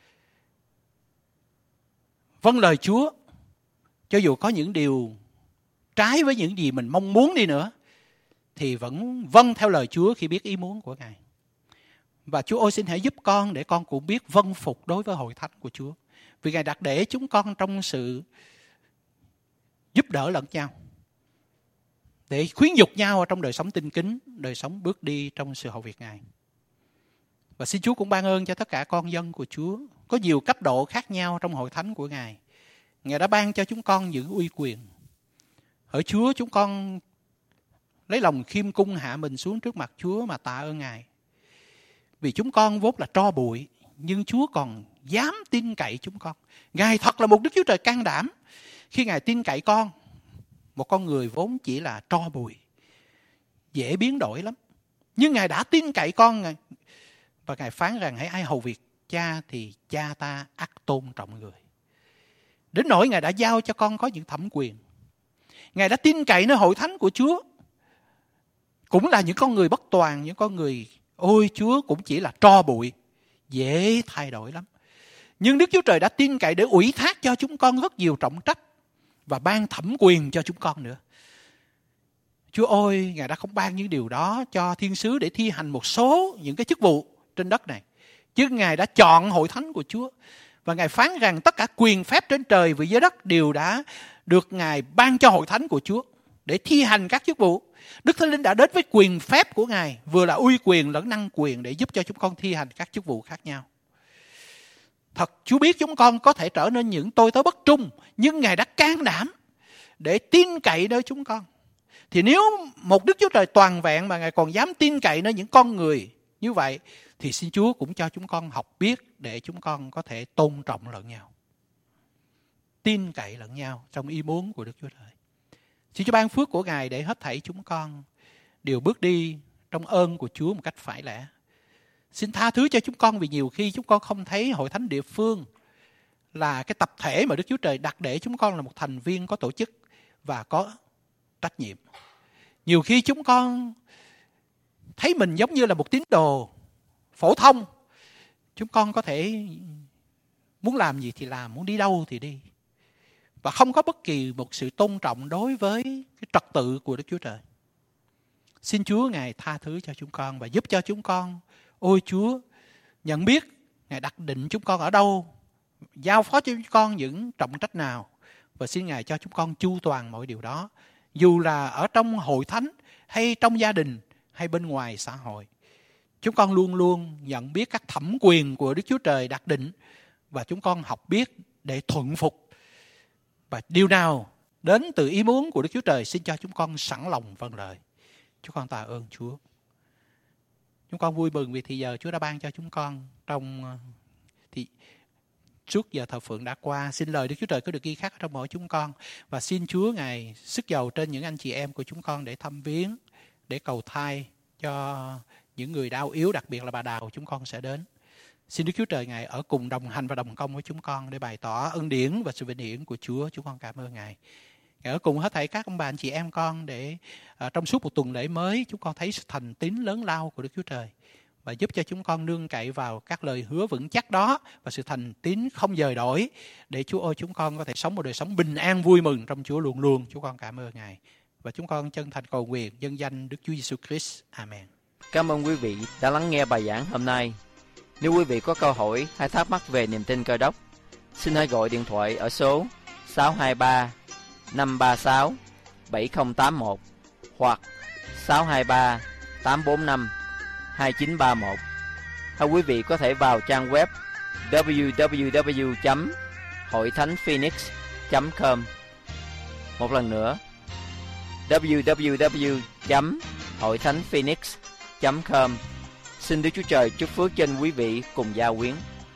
Vâng lời Chúa, cho dù có những điều trái với những gì mình mong muốn đi nữa, thì vẫn vâng theo lời Chúa khi biết ý muốn của Ngài. Và Chúa ơi, xin hãy giúp con để con cũng biết vâng phục đối với hội thánh của Chúa. Vì Ngài đặt để chúng con trong sự giúp đỡ lẫn nhau, để khuyến dục nhau ở trong đời sống tinh kính, đời sống bước đi trong sự hầu việc Ngài. Và xin Chúa cũng ban ơn cho tất cả con dân của Chúa. Có nhiều cấp độ khác nhau trong hội thánh của Ngài. Ngài đã ban cho chúng con những uy quyền. Ở Chúa, chúng con lấy lòng khiêm cung hạ mình xuống trước mặt Chúa mà tạ ơn Ngài. Vì chúng con vốn là tro bụi, nhưng Chúa còn dám tin cậy chúng con. Ngài thật là một Đức Chúa Trời can đảm khi Ngài tin cậy con, một con người vốn chỉ là tro bụi, dễ biến đổi lắm. Nhưng Ngài đã tin cậy con, và Ngài phán rằng hãy ai hầu việc cha thì cha ta ắt tôn trọng người. Đến nỗi Ngài đã giao cho con có những thẩm quyền. Ngài đã tin cậy nơi hội thánh của Chúa, cũng là những con người bất toàn, những con người ôi Chúa cũng chỉ là tro bụi, dễ thay đổi lắm. Nhưng Đức Chúa Trời đã tin cậy để ủy thác cho chúng con rất nhiều trọng trách và ban thẩm quyền cho chúng con nữa. Chúa ơi, Ngài đã không ban những điều đó cho thiên sứ để thi hành một số những cái chức vụ trên đất này, chứ Ngài đã chọn hội thánh của Chúa. Và Ngài phán rằng tất cả quyền phép trên trời và dưới đất đều đã được Ngài ban cho hội thánh của Chúa để thi hành các chức vụ. Đức Thánh Linh đã đến với quyền phép của Ngài, vừa là uy quyền lẫn năng quyền để giúp cho chúng con thi hành các chức vụ khác nhau. Thật, Chúa biết chúng con có thể trở nên những tôi tớ bất trung, nhưng Ngài đã can đảm để tin cậy nơi chúng con. Thì nếu một Đức Chúa Trời toàn vẹn mà Ngài còn dám tin cậy nơi những con người như vậy, thì xin Chúa cũng cho chúng con học biết để chúng con có thể tôn trọng lẫn nhau, tin cậy lẫn nhau trong ý muốn của Đức Chúa Trời. Xin Chúa ban phước của Ngài để hết thảy chúng con đều bước đi trong ơn của Chúa một cách phải lẽ. Xin tha thứ cho chúng con vì nhiều khi chúng con không thấy hội thánh địa phương là cái tập thể mà Đức Chúa Trời đặt để chúng con là một thành viên có tổ chức và có trách nhiệm. Nhiều khi chúng con thấy mình giống như là một tín đồ phổ thông. Chúng con có thể muốn làm gì thì làm, muốn đi đâu thì đi. Và không có bất kỳ một sự tôn trọng đối với cái trật tự của Đức Chúa Trời. Xin Chúa Ngài tha thứ cho chúng con và giúp cho chúng con, ôi Chúa, nhận biết Ngài đặt định chúng con ở đâu, giao phó cho chúng con những trọng trách nào. Và xin Ngài cho chúng con chu toàn mọi điều đó, dù là ở trong hội thánh hay trong gia đình hay bên ngoài xã hội. Chúng con luôn luôn nhận biết các thẩm quyền của Đức Chúa Trời đặt định, và chúng con học biết để thuận phục. Và điều nào đến từ ý muốn của Đức Chúa Trời, xin cho chúng con sẵn lòng vâng lời. Chúng con tạ ơn Chúa. Chúng con vui mừng vì thì giờ Chúa đã ban cho chúng con trong suốt giờ thờ phượng đã qua. Xin lời Đức Chúa Trời có được ghi khắc trong mỗi chúng con. Và xin Chúa Ngài sức dầu trên những anh chị em của chúng con để thăm viếng, để cầu thai cho những người đau yếu, đặc biệt là bà Đào chúng con sẽ đến. Xin Đức Chúa Trời Ngài ở cùng đồng hành và đồng công với chúng con để bày tỏ ân điển và sự vinh hiển của Chúa. Chúng con cảm ơn Ngài. Ngài ở cùng hết thảy các ông bà anh chị em con để trong suốt một tuần lễ mới chúng con thấy sự thành tín lớn lao của Đức Chúa Trời. Và giúp cho chúng con nương cậy vào các lời hứa vững chắc đó và sự thành tín không dời đổi, để Chúa ơi chúng con có thể sống một đời sống bình an vui mừng trong Chúa luôn luôn. Chúng con cảm ơn Ngài. Và chúng con chân thành cầu nguyện nhân danh Đức Chúa Giêsu Christ. Amen. Cảm ơn quý vị đã lắng nghe bài giảng hôm nay. Nếu quý vị có câu hỏi hay thắc mắc về niềm tin Cơ Đốc, xin hãy gọi điện thoại ở số 623 536 7081 hoặc 623 845 2931. Hay quý vị có thể vào trang web www.hoithanhphoenix.com. Một lần nữa, www.hoithanhphoenix.com. Xin Đức Chúa Trời chúc phước trên quý vị cùng gia quyến.